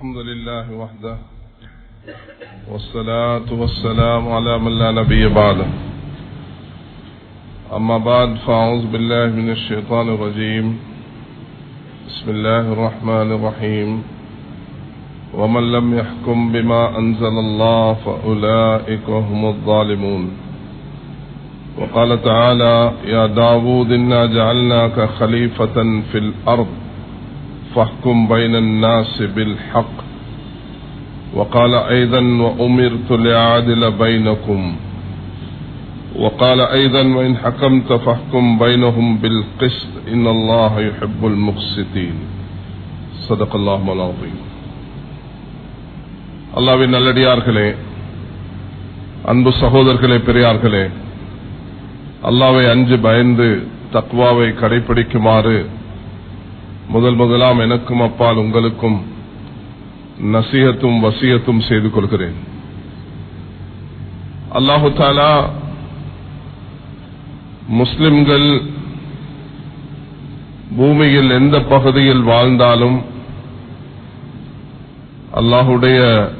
الحمد لله وحده والصلاة والسلام على من لا نبي بعده أما بعد فأعوذ بالله من الشيطان الرجيم بسم الله الرحمن الرحيم ومن لم يحكم بما أنزل الله فأولئك هم الظالمون وقال تعالى يا داود إنا جعلناك خليفة في الأرض فاحكم بين الناس بالحق وقال أيضا وأمرت لأعدل بينكم وقال أيضا وإن حكمت فاحكم بينهم بالقسط إن الله يحب المقسطين صدق الله العظيم. அல்லாஹ்வின் நல்லடியார்களே, அன்பு சகோதரர்களே, பெரியார்களே, அல்லாஹ்வை அஞ்சு பயந்து தக்வாவை கடைபிடிக்குமாறு முதலாம் எனக்கும் அப்பால் உங்களுக்கும் நசீஹத்தும் வசியத்தும் செய்து கொள்கிறேன். அல்லாஹு தஆலா முஸ்லிம்கள் பூமியில் எந்த பகுதியில் வாழ்ந்தாலும் அல்லாஹுடைய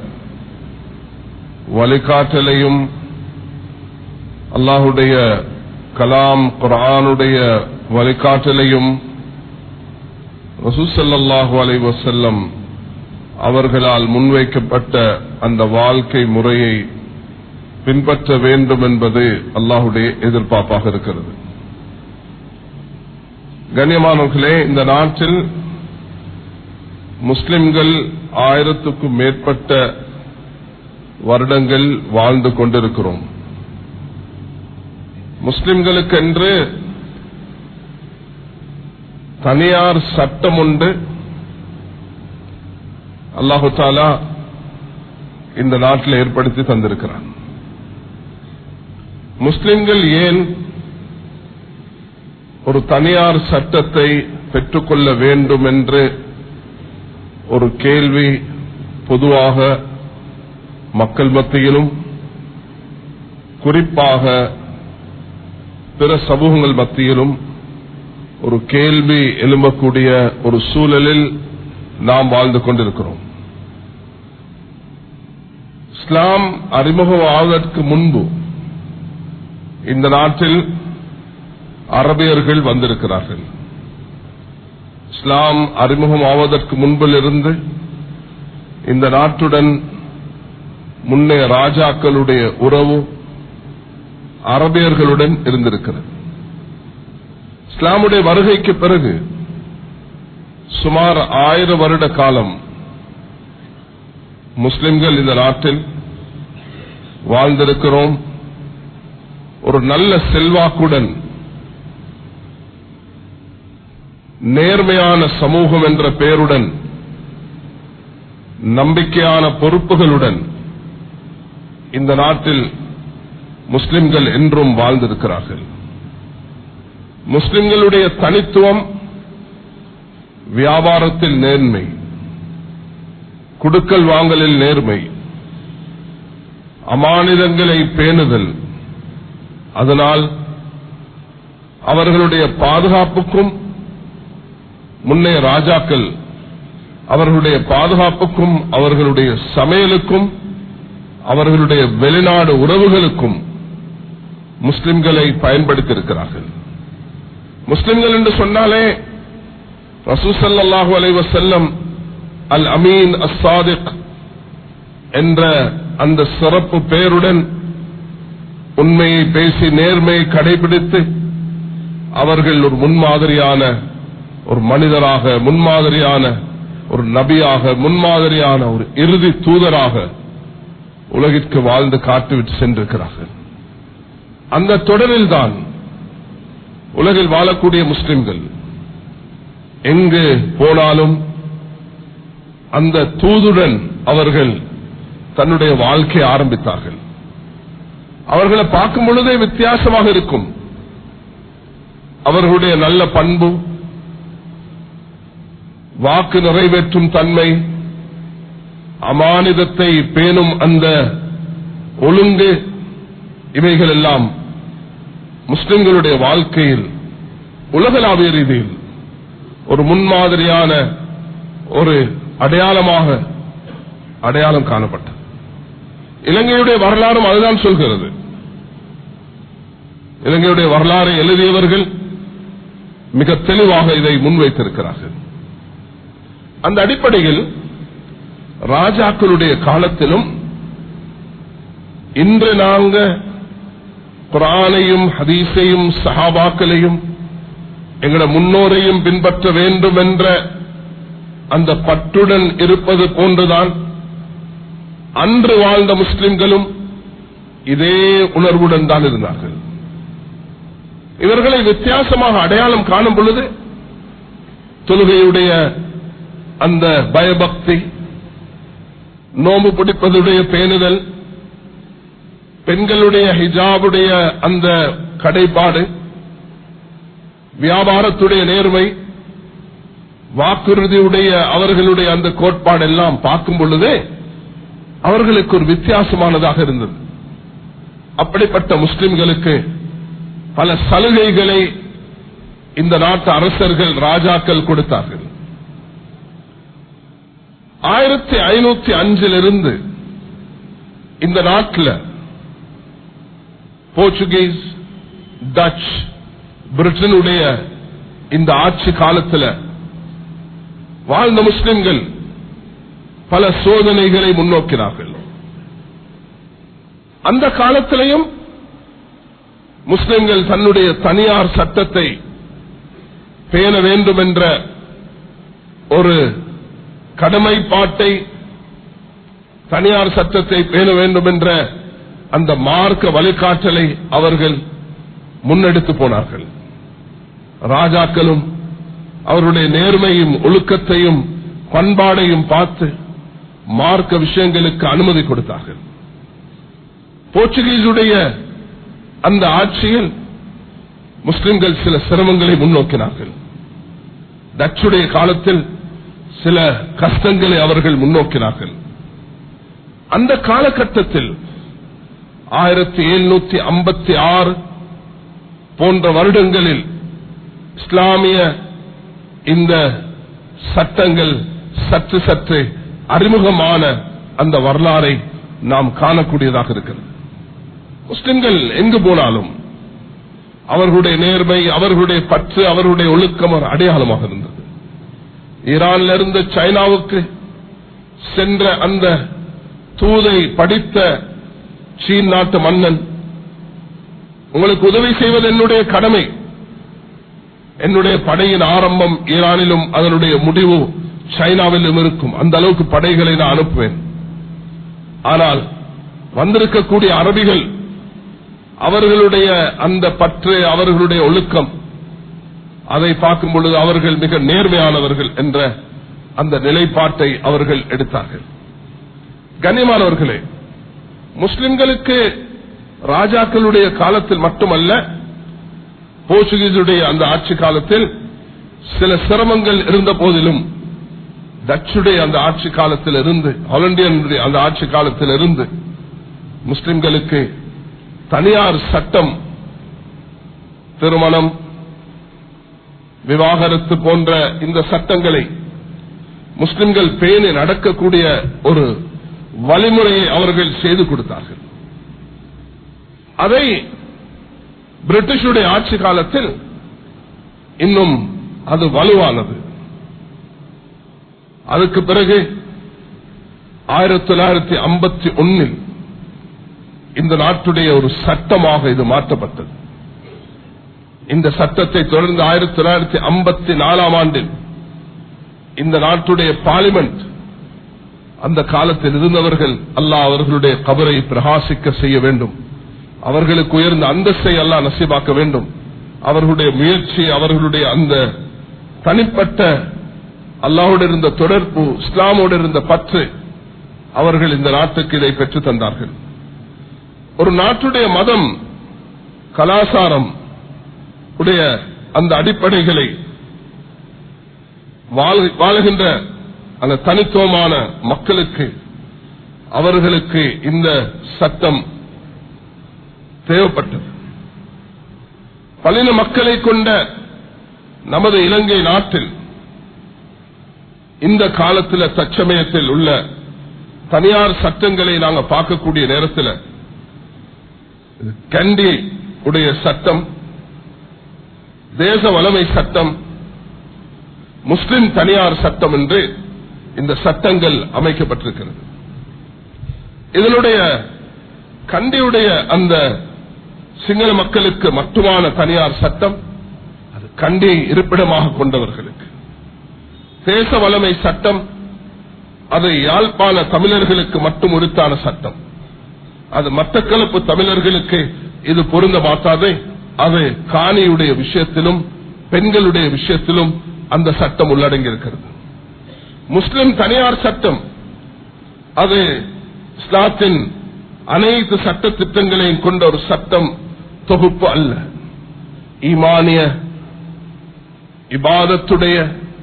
வழிகாட்டலையும் அல்லாஹுடைய கலாம் குர்ஆனுடைய வழிகாட்டலையும் ரசூல் ஸல்லல்லாஹு அலைஹி வஸல்லம் அவர்களால் முன்வைக்கப்பட்ட அந்த வாழ்க்கை முறையை பின்பற்ற வேண்டும் என்பது அல்லாஹுடைய எதிர்பார்ப்பாக இருக்கிறது. கண்ணியமானவர்களே, இந்த நாட்டில் முஸ்லிம்கள் 1000க்கும் மேற்பட்ட வருடங்கள் வாழ்ந்து கொண்டிருக்கிறோம். முஸ்லிம்களுக்கென்று தனியார் சட்டம் உண்டு. அல்லாஹு தஆலா இந்த நாட்டில் ஏற்படுத்தி தந்திருக்கிறான். முஸ்லிம்கள் ஏன் ஒரு தனியார் சட்டத்தை பெற்றுக்கொள்ள வேண்டும் என்று ஒரு கேள்வி பொதுவாக மக்கள் மத்தியிலும் குறிப்பாக பிற சமூகங்கள் மத்தியிலும் ஒரு கேள்வி எழும்பக்கூடிய ஒரு சூழலில் நாம் வாழ்ந்து கொண்டிருக்கிறோம். இஸ்லாம் அறிமுகமாவதற்கு முன்பு இந்த நாட்டில் அரபியர்கள் வந்திருக்கிறார்கள். இஸ்லாம் அறிமுகமாவதற்கு முன்பிலிருந்து இந்த நாட்டுடன் முன்னே ராஜாக்களுடைய உறவு அரபியர்களுடன் இருந்திருக்கிறது. இஸ்லாமுடைய வருகைக்கு பிறகு சுமார் 1000 வருட காலம் முஸ்லிம்கள் இந்த நாட்டில் வாழ்ந்திருக்கிறோம். ஒரு நல்ல செல்வாக்குடன் நேர்மையான சமூகம் என்ற பெயருடன் நம்பிக்கையான பொறுப்புகளுடன் இந்த நாட்டில் முஸ்லிம்கள் என்றும் வாழ்ந்திருக்கிறார்கள். முஸ்லிம்களுடைய தனித்துவம் வியாபாரத்தில் நேர்மை, குடுக்கல் வாங்கலில் நேர்மை, அமானிதங்களை பேணுதல். அதனால் அவர்களுடைய பாதுகாப்புக்கும் முன்னே ராஜாக்கள் அவர்களுடைய பாதுகாப்புக்கும் அவர்களுடைய சமையலுக்கும் அவர்களுடைய வெளிநாடு உறவுகளுக்கும் முஸ்லிம்களை பயன்படுத்தியிருக்கிறார்கள். முஸ்லிம்கள் என்று சொன்னாலே ரசூல் ஸல்லல்லாஹு அலைஹி வஸல்லம் அல் அமீன் அஸ்-சாதிக் என்ற அந்த சிறப்பு பெயருடன் உண்மையை பேசி நேர்மையை கடைபிடித்து அவர்கள் ஒரு முன்மாதிரியான ஒரு மனிதராக, முன்மாதிரியான ஒரு நபியாக, முன்மாதிரியான ஒரு இறுதி தூதராக உலகிற்கு வாழ்ந்து காட்டிவிட்டு சென்றிருக்கிறார்கள். அந்த தொடரில்தான் உலகில் வாழக்கூடிய முஸ்லிம்கள் எங்கு போனாலும் அந்த தூதுடன் அவர்கள் தன்னுடைய வாழ்க்கையை ஆரம்பித்தார்கள். அவர்களை பார்க்கும் பொழுதே வித்தியாசமாக இருக்கும். அவர்களுடைய நல்ல பண்பு, வாக்கு நிறைவேற்றும் தன்மை, அமானிதத்தை பேணும் அந்த ஒழுங்கு, இவைகள் எல்லாம் முஸ்லிம்களுடைய வாழ்க்கையில் உலகளாவிய ரீதியில் ஒரு முன்மாதிரியான ஒரு அடையாளமாக அடையாளம் காணப்பட்டது. இலங்கையுடைய வரலாறும் அதுதான் சொல்கிறது. இலங்கையுடைய வரலாறை எழுதியவர்கள் மிக தெளிவாக இதை முன்வைத்திருக்கிறார்கள். அந்த அடிப்படையில் ராஜாக்களுடைய காலத்திலும் இன்று நாங்கள் குர்ஆனையும் ஹதீஸையும் சஹாபாக்களையும் எங்களோட முன்னோரையும் பின்பற்ற வேண்டும் என்ற அந்த பற்றுடன் இருப்பது போன்றுதான் அன்று வாழ்ந்த முஸ்லிம்களும் இதே உணர்வுடன் தான் இருந்தார்கள். இவர்களை வித்தியாசமாக அடையாளம் காணும் பொழுது தொழுகையுடைய அந்த பயபக்தி, நோம்பு பிடிப்பதுடைய பேணுதல், பெண்களுடைய ஹிஜாபுடைய அந்த கடைப்பாடு, வியாபாரத்துடைய நேர்மை, வாக்குறுதியுடைய அவர்களுடைய அந்த கோட்பாடு எல்லாம் பார்க்கும் பொழுது அவர்களுக்கு ஒரு வித்தியாசமானதாக இருந்தது. அப்படிப்பட்ட முஸ்லிம்களுக்கு பல சலுகைகளை இந்த நாட்டு அரசர்கள் ராஜாக்கள் கொடுத்தார்கள். 1505 இந்த நாட்டில் போர்ச்சுகீஸ், டச், பிரிட்டனுடைய இந்த ஆட்சி காலத்தில் வாழ்ந்த முஸ்லிம்கள் பல சோதனைகளை முன்னோக்கினார்கள். அந்த காலத்திலேயும் முஸ்லிம்கள் தன்னுடைய தனியார் சட்டத்தை பேண வேண்டும் என்ற ஒரு கடமைப்பாட்டை, தனியார் சட்டத்தை பேண வேண்டும் என்ற அந்த மார்க்க வழிகாட்டலை அவர்கள் முன்னெடுத்து போனார்கள். ராஜாக்களும் அவருடைய நேர்மையும் ஒழுக்கத்தையும் பண்பாடையும் பார்த்து மார்க்க விஷயங்களுக்கு அனுமதி கொடுத்தார்கள். போர்ச்சுகீசுடைய அந்த ஆட்சியில் முஸ்லிம்கள் சில சிரமங்களை முன்னோக்கினார்கள். டச்சுடைய காலத்தில் சில கஷ்டங்களை அவர்கள் முன்னோக்கினார்கள். அந்த காலகட்டத்தில் 1756 போன்ற வருடங்களில் இஸ்லாமிய இந்த சட்டங்கள் சற்று சற்று அறிமுகமான அந்த வரலாறை நாம் காணக்கூடியதாக இருக்கிறது. முஸ்லிம்கள் எங்கு போனாலும் அவர்களுடைய நேர்மை, அவர்களுடைய பற்று, அவர்களுடைய ஒழுக்கம் ஒரு அடையாளமாக இருந்தது. ஈரானில் இருந்து சைனாவுக்கு சென்ற அந்த தூதை படித்த சீன நாட்டு மன்னன், உங்களுக்கு உதவி செய்வது என்னுடைய கடமை, என்னுடைய படையின் ஆரம்பம் ஈரானிலும் அதனுடைய முடிவு சைனாவிலும் இருக்கும், அந்த அளவுக்கு படைகளை நான் அனுப்புவேன். ஆனால் வந்திருக்கக்கூடிய அரபிகள் அவர்களுடைய அந்த பற்று, அவர்களுடைய ஒழுக்கம், அதை பார்க்கும் பொழுது அவர்கள் மிக நேர்மையானவர்கள் என்ற அந்த நிலைப்பாட்டை அவர்கள் எடுத்தார்கள். கண்ணியமானவர்களே, முஸ்லிம்களுக்கு ராஜாக்களுடைய காலத்தில் மட்டுமல்ல, போர்ச்சுகீசுடைய அந்த ஆட்சி காலத்தில் சில சிரமங்கள் இருந்த போதிலும், டச்சுடைய அந்த ஆட்சி காலத்தில் இருந்து, ஹாலண்டியனுடைய அந்த ஆட்சி காலத்தில் இருந்து முஸ்லிம்களுக்கு தனியார் சட்டம், திருமணம், விவாகரத்து போன்ற இந்த சட்டங்களை முஸ்லிம்கள் பேணி நடக்கக்கூடிய ஒரு வழிமுறையை அவர்கள் செய்து கொடுத்தார்கள். அதை பிரிட்டிஷுடைய ஆட்சி காலத்தில் இன்னும் அது வலுவானது. அதுக்கு பிறகு 1951 இந்த நாட்டுடைய ஒரு சட்டமாக இது மாற்றப்பட்டது. இந்த சட்டத்தை தொடர்ந்து 1954 ஆண்டில் இந்த நாட்டுடைய பார்லிமெண்ட், அந்த காலத்தில் இருந்தவர்கள், அல்லாஹ் அவர்களுடைய கபரை பிரகாசிக்க செய்ய வேண்டும், அவர்களுக்கு உயர்ந்த அந்தஸ்தை அல்லாஹ் நசீபாக்க வேண்டும், அவர்களுடைய முயற்சி, அவர்களுடைய அந்த தனிப்பட்ட அல்லாஹ்வோடு இருந்த தொடர்பு, இஸ்லாமோடு இருந்த பற்று, அவர்கள் இந்த நாட்டுக்கு இதை பெற்றுத் தந்தார்கள். ஒரு நாட்டுடைய மதம், கலாச்சாரம் உடைய அந்த அடிப்படைகளை வாழுகின்ற அந்த தனித்துவமான மக்களுக்கு, அவர்களுக்கு இந்த சட்டம் தேவைப்பட்டது. பல்லின மக்களை கொண்ட நமது இலங்கை நாட்டில் இந்த காலத்தில் தற்சமயத்தில் உள்ள தனியார் சட்டங்களை நாங்க பார்க்கக்கூடிய நேரத்தில் கண்டி உடைய சட்டம், தேச வளமை சட்டம், முஸ்லிம் தனியார் சட்டம் என்று இந்த சட்டங்கள் அமைக்கப்பட்டிருக்கிறது. இதனுடைய கண்டியுடைய அந்த சிங்கள மக்களுக்கு மட்டுமான தனியார் சட்டம், அது கண்டியை இருப்பிடமாக கொண்டவர்களுக்கு. தேச வளமை சட்டம் அது யாழ்ப்பாண தமிழர்களுக்கு மட்டும் உரித்தான சட்டம். அது மட்டக்களப்பு தமிழர்களுக்கு இது பொருந்த மாட்டாது. அது காணியுடைய விஷயத்திலும் பெண்களுடைய விஷயத்திலும் அந்த சட்டம் உள்ளடங்கி இருக்கிறது. முஸ்லிம் தனியார் சட்டம் அது இஸ்லாத்தின் அனைத்து சட்ட திட்டங்களையும் கொண்ட ஒரு சட்டம் தொகுப்பு அல்ல. ஈமானிய இபாதத்துடைய,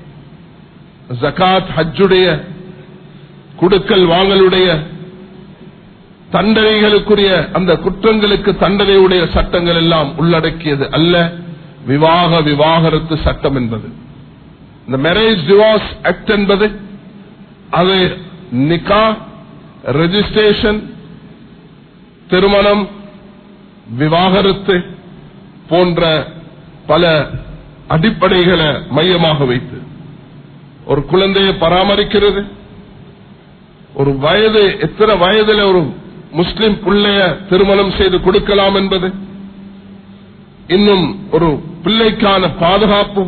ஜகாத் ஹஜ்ஜுடைய, குடுக்கல் வாங்கலுடைய, தண்டனைகளுக்குரிய அந்த குற்றங்களுக்கு தண்டனையுடைய சட்டங்கள் எல்லாம் உள்ளடக்கியது அல்ல விவாகரத்து சட்டம் என்பது. இந்த மேரேஜ் டிவோர்ஸ் ஆக்ட் என்பது அது நிகா, ரெஜிஸ்ட்ரேஷன், திருமணம், விவாகரத்து போன்ற பல அடிப்படைகளை மையமாக வைத்து ஒரு குழந்தையை பராமரிக்கிறது. ஒரு வயது, எத்தனை வயதில் ஒரு முஸ்லிம் பிள்ளைய திருமணம் செய்து கொடுக்கலாம் என்பது, இன்னும் ஒரு பிள்ளைக்கான பாதுகாப்பு,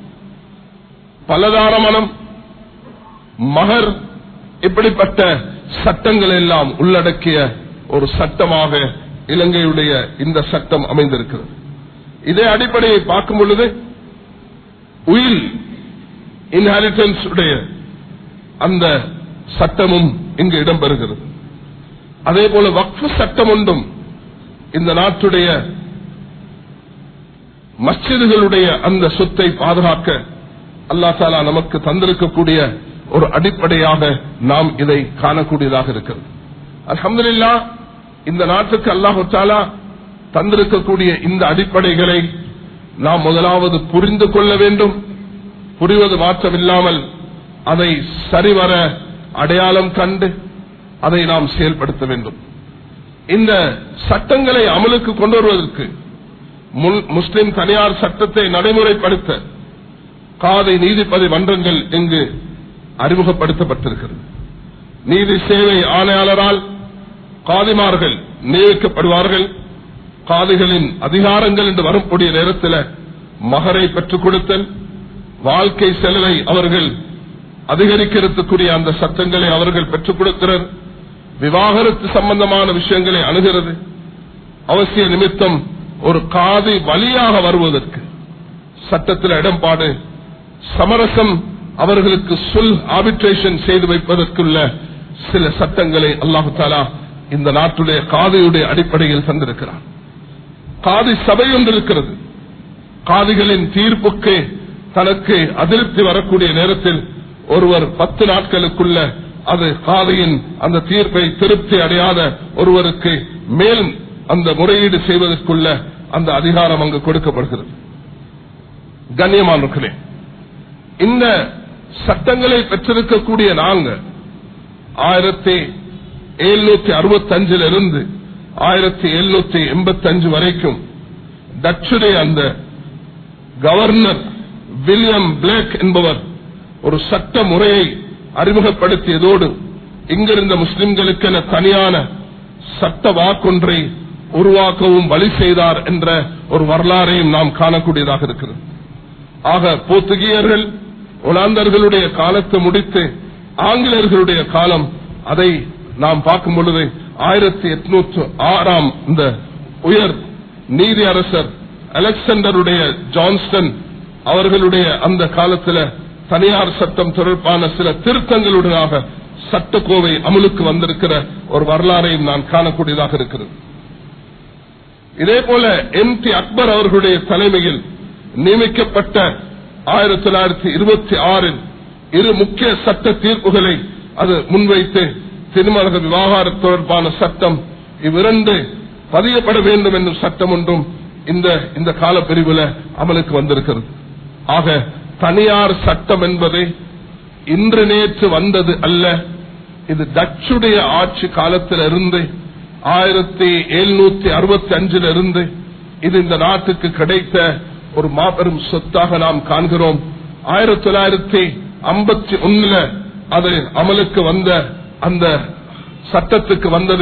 பலதாரமணம், மகர், இப்படிப்பட்ட சட்டங்கள் எல்லாம் உள்ளடக்கிய ஒரு சட்டமாக இலங்கையுடைய இந்த சட்டம் அமைந்திருக்கிறது. இதே அடிப்படையை பார்க்கும் பொழுது உயில் இன்ஹெரிட்டன்ஸ் உடைய அந்த சட்டமும் இங்கு இடம்பெறுகிறது. அதே போல வக்ஃப் சட்டம் ஒன்றும் இந்த நாட்டுடைய மஸ்ஜிதுகளுடைய அந்த சொத்தை பாதுகாக்க அல்லாஹ் தஆலா நமக்கு தந்திருக்கக்கூடிய ஒரு அடிப்படையாக நாம் இதை காணக்கூடியதாக இருக்கிறது. அல்ஹம்துலில்லாஹ், இந்த நாட்டுக்கு அல்லாஹ் தஆலா தந்திருக்கக்கூடிய இந்த அடிப்படைகளை நாம் முதலாவது புரிந்து கொள்ள வேண்டும். புரிவது மாற்றமில்லாமல் அதை சரிவர அடையாளம் கண்டு அதை நாம் செயல்படுத்த வேண்டும். இந்த சட்டங்களை அமலுக்கு கொண்டு வருவதற்கு முஸ்லிம் தனியார் சட்டத்தை நடைமுறைப்படுத்த காதை நீதிபதி மன்றங்கள் இங்கு அறிமுகப்படுத்தப்பட்டிருக்கிறது. நீதி சேவை ஆணையாளரால் காதிமார்கள் நியமிக்கப்படுவார்கள். காதிகளின் அதிகாரங்கள் என்று வரக்கூடிய நேரத்தில் மகரை பெற்றுக் கொடுத்தல், வாழ்க்கை செலவை அவர்கள் அதிகரிக்கிறதுக்குரிய அந்த சட்டங்களை அவர்கள் பெற்றுக் கொடுக்கிறார். விவாகரத்து சம்பந்தமான விஷயங்களை அணுகிறது. அவசிய நிமித்தம் ஒரு காதி வழியாக வருவதற்கு சட்டத்தில் இடம்பாடு, சமரசம், அவர்களுக்கு சொல் ஆர்பிட்ரேஷன் செய்து வைப்பதற்குள்ள சில சட்டங்களை அல்லாஹு தஆலா இந்த நாட்டுடைய காதியுடைய அடிப்படையில் தந்திருக்கிறார். காதி சபை ஒன்று இருக்கிறது. காதிகளின் தீர்ப்புக்கு தனக்கு அதிருப்தி வரக்கூடிய நேரத்தில் ஒருவர் 10 நாட்களுக்குள்ள அது காதியின் அந்த தீர்ப்பை திருப்தி அடையாத ஒருவருக்கு மேல் அந்த முறையீடு செய்வதற்குள்ள அந்த அதிகாரம் அங்கு கொடுக்கப்படுகிறது. கண்ணியமானவர்களே, இந்த சட்டங்களை பெற்றிருக்கக்கூடிய நாங்கள் 1765 இருந்து 1785 வரைக்கும் டச்சுடைய அந்த கவர்னர் வில்லியம் பிளேக் என்பவர் ஒரு சட்ட முறையை அறிமுகப்படுத்தியதோடு இங்கிருந்த முஸ்லிம்களுக்கென தனியான சட்ட வாக்கொன்றை உருவாக்கவும் வழி செய்தார் என்ற ஒரு வரலாறையும் நாம் காணக்கூடியதாக இருக்கிறது. ஆக போர்த்துகீயர்கள் ஒலாந்தர்களுடைய காலத்தை முடித்து ஆங்கிலேயர்களுடைய காலம், அதை நாம் பார்க்கும் பொழுது 1806 இந்த உயர் நீதி அரசர் அலெக்சாண்டருடைய ஜான்ஸ்டன் அவர்களுடைய அந்த காலத்தில் தனியார் சட்டம் தொடர்பான சில திருத்தங்களுடனாக சட்டக்கோவை அமலுக்கு வந்திருக்கிற ஒரு வரலாறையும் நான் காணக்கூடியதாக இருக்கிறது. இதே போல எம்.டி. அக்பர் அவர்களுடைய தலைமையில் நியமிக்கப்பட்ட 1926 இரு முக்கிய சட்ட தீர்ப்புகளை அது முன்வைத்து திருமண விவாகரத்து தொடர்பான சட்டம் இவ்விரண்டு பதியப்பட வேண்டும் என்னும் சட்டம் ஒன்றும் இந்த காலப்பிரிவில் அமலுக்கு வந்திருக்கிறது. ஆக தனியார் சட்டம் என்பது இன்று நேற்று வந்தது அல்ல. இது டச்சுடைய ஆட்சி காலத்திலிருந்து 1765 இருந்து இது இந்த நாட்டுக்கு கிடைத்த ஒரு மாபெரும் சொத்தாக நாம் காண்கிறோம். 1951 அது அமலுக்கு வந்த அந்த சட்டத்துக்கு வந்தது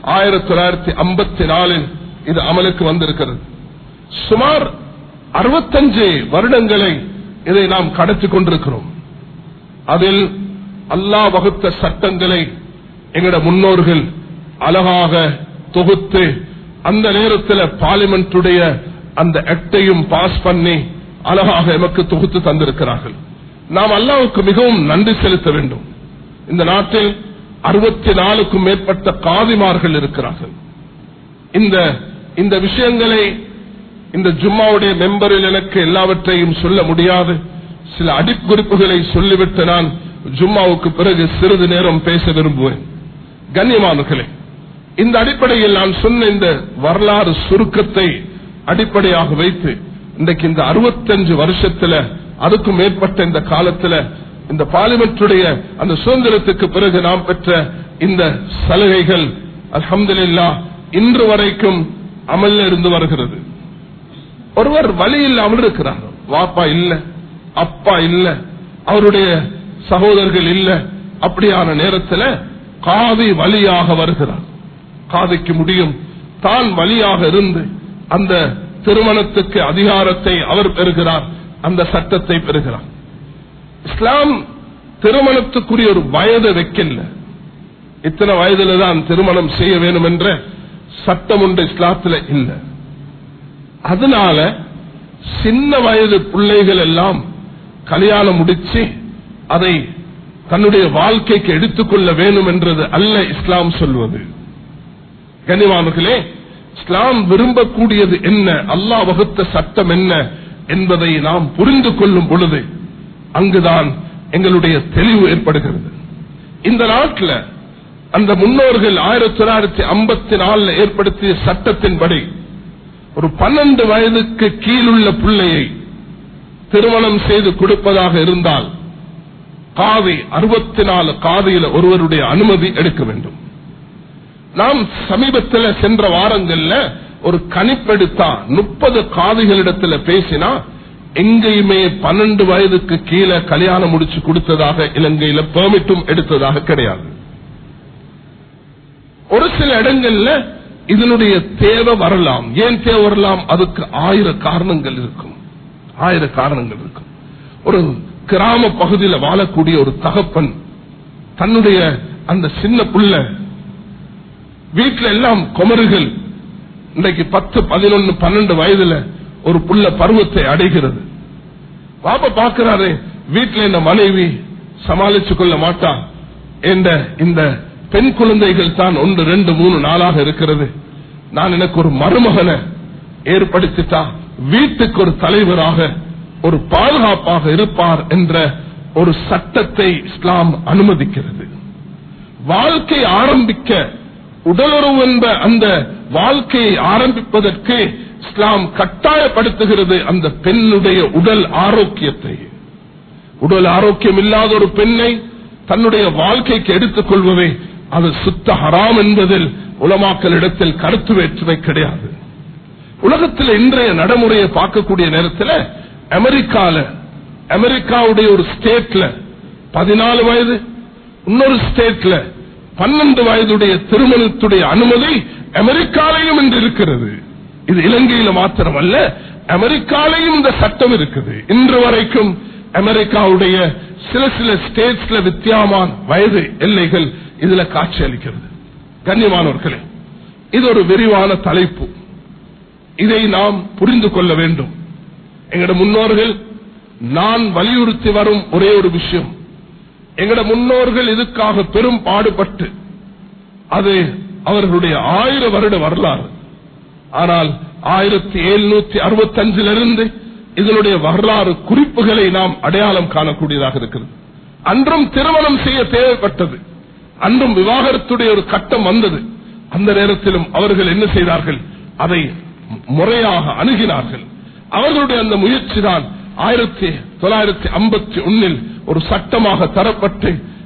1954 இது அமலுக்கு வந்திருக்கிறது. சுமார் 65 வருடங்களை இதை நாம் கடத்திக் கொண்டிருக்கிறோம். அதில் அல்லாஹ் வகுத்த சட்டங்களை எங்களுடைய முன்னோர்கள் அழகாக தொகுத்து அந்த நேரத்தில் பார்லிமெண்டுடைய அந்த ஆக்டையும் பாஸ் பண்ணி அழகாக எமக்கு தொகுத்து தந்திருக்கிறார்கள். நாம் அல்லாஹ்வுக்கு மிகவும் நன்றி செலுத்த வேண்டும். இந்த நாட்டில் 64க்கும் மேற்பட்ட காதிமார்கள் இருக்கிறார்கள். இந்த விஷயங்களை இந்த ஜும்மாவுடைய மெம்பரில் எனக்கு எல்லாவற்றையும் சொல்ல முடியாது. சில அடிக்குறிப்புகளை சொல்லிவிட்டு நான் ஜும்மாவுக்கு பிறகு சிறிது நேரம் பேச விரும்புவேன். கண்ணியமானவர்களே, இந்த அடிப்படையில் நான் சொன்ன இந்த வரலாறு சுருக்கத்தை அடிப்படையாக வைத்து இன்றைக்கு இந்த 65 வருஷத்துல அதுக்கும் மேற்பட்ட இந்த காலத்துல இந்த பார்லிமெண்டுடைய அந்த சுதந்திரத்துக்கு பிறகு நாம் பெற்ற இந்த சலுகைகள் அல்ஹம்துலில்லாஹ் இன்று வரைக்கும் அமல்ல இருந்து வருகிறது. ஒருவர் வழி இல்லாமல் இருக்கிறார். வாப்பா இல்ல, அப்பா இல்ல, அவருடைய சகோதரர்கள் இல்ல. அப்படியான நேரத்தில் காதி வழியாக வருகிறார். காதிக்கு முடியும் தான் வழியாக இருந்து அந்த திருமணத்துக்கு அதிகாரத்தை அவர் பெறுகிறார், அந்த சட்டத்தை பெறுகிறார். இஸ்லாம் திருமணத்துக்குரிய ஒரு வயது வைக்கல. இத்தனை வயதுல தான் திருமணம் செய்ய வேண்டும் என்ற சட்டம் ஒன்று இஸ்லாத்துல இல்லை. அதனால சின்ன வயது பிள்ளைகள் எல்லாம் கல்யாணம் முடிச்சு அதை தன்னுடைய வாழ்க்கைக்கு எடுத்துக்கொள்ள வேண்டும் என்றது அல்ல இஸ்லாம் சொல்வது. கண்ணியமானவர்களே, இஸ்லாம் விரும்பக்கூடியது என்ன, அல்லாஹ் வகுத்த சட்டம் என்ன என்பதை நாம் புரிந்து கொள்ளும் பொழுது அங்குதான் எங்களுடைய தெளிவு ஏற்படுகிறது. இந்த நாட்டில் அந்த முன்னோர்கள் 1954 ஏற்படுத்திய சட்டத்தின்படி ஒரு 12 வயதுக்கு கீழுள்ள பிள்ளையை திருமணம் செய்து கொடுப்பதாக இருந்தால் காதி 64 காதியில ஒருவருடைய அனுமதி எடுக்க வேண்டும். நாம் சமீபத்தில் சென்ற வாரங்கள்ல ஒரு கணிப்பெடுத்தா 30 காதிகளிடத்தில் பேசினா எங்கேயுமே 12 வயதுக்கு கீழே கல்யாணம் முடிச்சு கொடுத்ததாக இலங்கையில பெர்மிட்டும் எடுத்ததாக கிடையாது. ஒரு சில இடங்கள்ல இதனுடைய தேவை வரலாம். ஏன் தேவை வரலாம்? அதுக்கு 1000 காரணங்கள் இருக்கும். 1000 காரணங்கள் இருக்கும். ஒரு கிராம பகுதியில் வாழக்கூடிய ஒரு தகப்பன் தன்னுடைய அந்த சின்ன புள்ள வீட்டில் எல்லாம் குமருகள் இன்றைக்கு 10, 11, 12 வயதுல ஒரு புள்ள பருவத்தை அடைகிறது. பாப்பா பார்க்கிறாரு, வீட்டில் இந்த மனைவி சமாளிச்சுக் கொள்ள மாட்டா என்ற இந்த பெண் குழந்தைகள் தான் 1, 2, 3, 4 இருக்கிறது. நான் எனக்கு ஒரு மருமகனை ஏற்படுத்திட்டா வீட்டுக்கு ஒரு தலைவராக ஒரு பாதுகாப்பாக இருப்பார் என்ற ஒரு சட்டத்தை இஸ்லாம் அனுமதிக்கிறது. வாழ்க்கை ஆரம்பிக்க உடலுறவு என்ற அந்த வாழ்க்கையை ஆரம்பிப்பதற்கு இஸ்லாம் கட்டாயப்படுத்துகிறது அந்த பெண்ணுடைய உடல் ஆரோக்கியத்தை. உடல் ஆரோக்கியம் இல்லாத ஒரு பெண்ணை தன்னுடைய வாழ்க்கைக்கு எடுத்துக் கொள்வதை அது சுத்த ஹராம் என்பதில் உலமாக்களிடத்தில் கருத்து வேற்றுமை கிடையாது. உலகத்தில் இன்றைய நடைமுறையை பார்க்கக்கூடிய நேரத்தில் அமெரிக்காவுடைய ஒரு ஸ்டேட்ல 14 வயது, இன்னொரு ஸ்டேட்ல 12 வயதுடைய திருமணத்துடைய அனுமதி அமெரிக்காலையும் இன்று இருக்கிறது. இது இலங்கையில மாத்திரமல்ல, அமெரிக்காலையும் இந்த சட்டம் இருக்குது. இன்று வரைக்கும் அமெரிக்காவுடைய சில ஸ்டேட்ஸ்ல வித்தியாசமான வயது எல்லைகள் இதுல காட்சி அளிக்கிறது. கண்ணியமானவர்களே, இது ஒரு விரிவான தலைப்பு. இதை நாம் புரிந்து கொள்ள வேண்டும். எங்கட முன்னோர்கள், நான் வலியுறுத்தி வரும் ஒரே ஒரு விஷயம், எங்கட முன்னோர்கள் இதுக்காக பெரும் பாடுபட்டு அது அவர்களுடைய 1000 வருட வரலாறு. ஆனால் 1765 இதனுடைய வரலாறு குறிப்புகளை நாம் அடையாளம் காணக்கூடியதாக இருக்கிறது. அன்றும் திருமணம் செய்ய தேவைப்பட்டது, அன்றும் விவாகரத்துடைய ஒரு கட்டம் வந்தது. அந்த நேரத்திலும் அவர்கள் என்ன செய்தார்கள்? அதை முறையாக அணுகினார்கள். அவர்களுடைய அந்த முயற்சி தான் 1951 ஒரு சட்டமாக தரப்பட்டு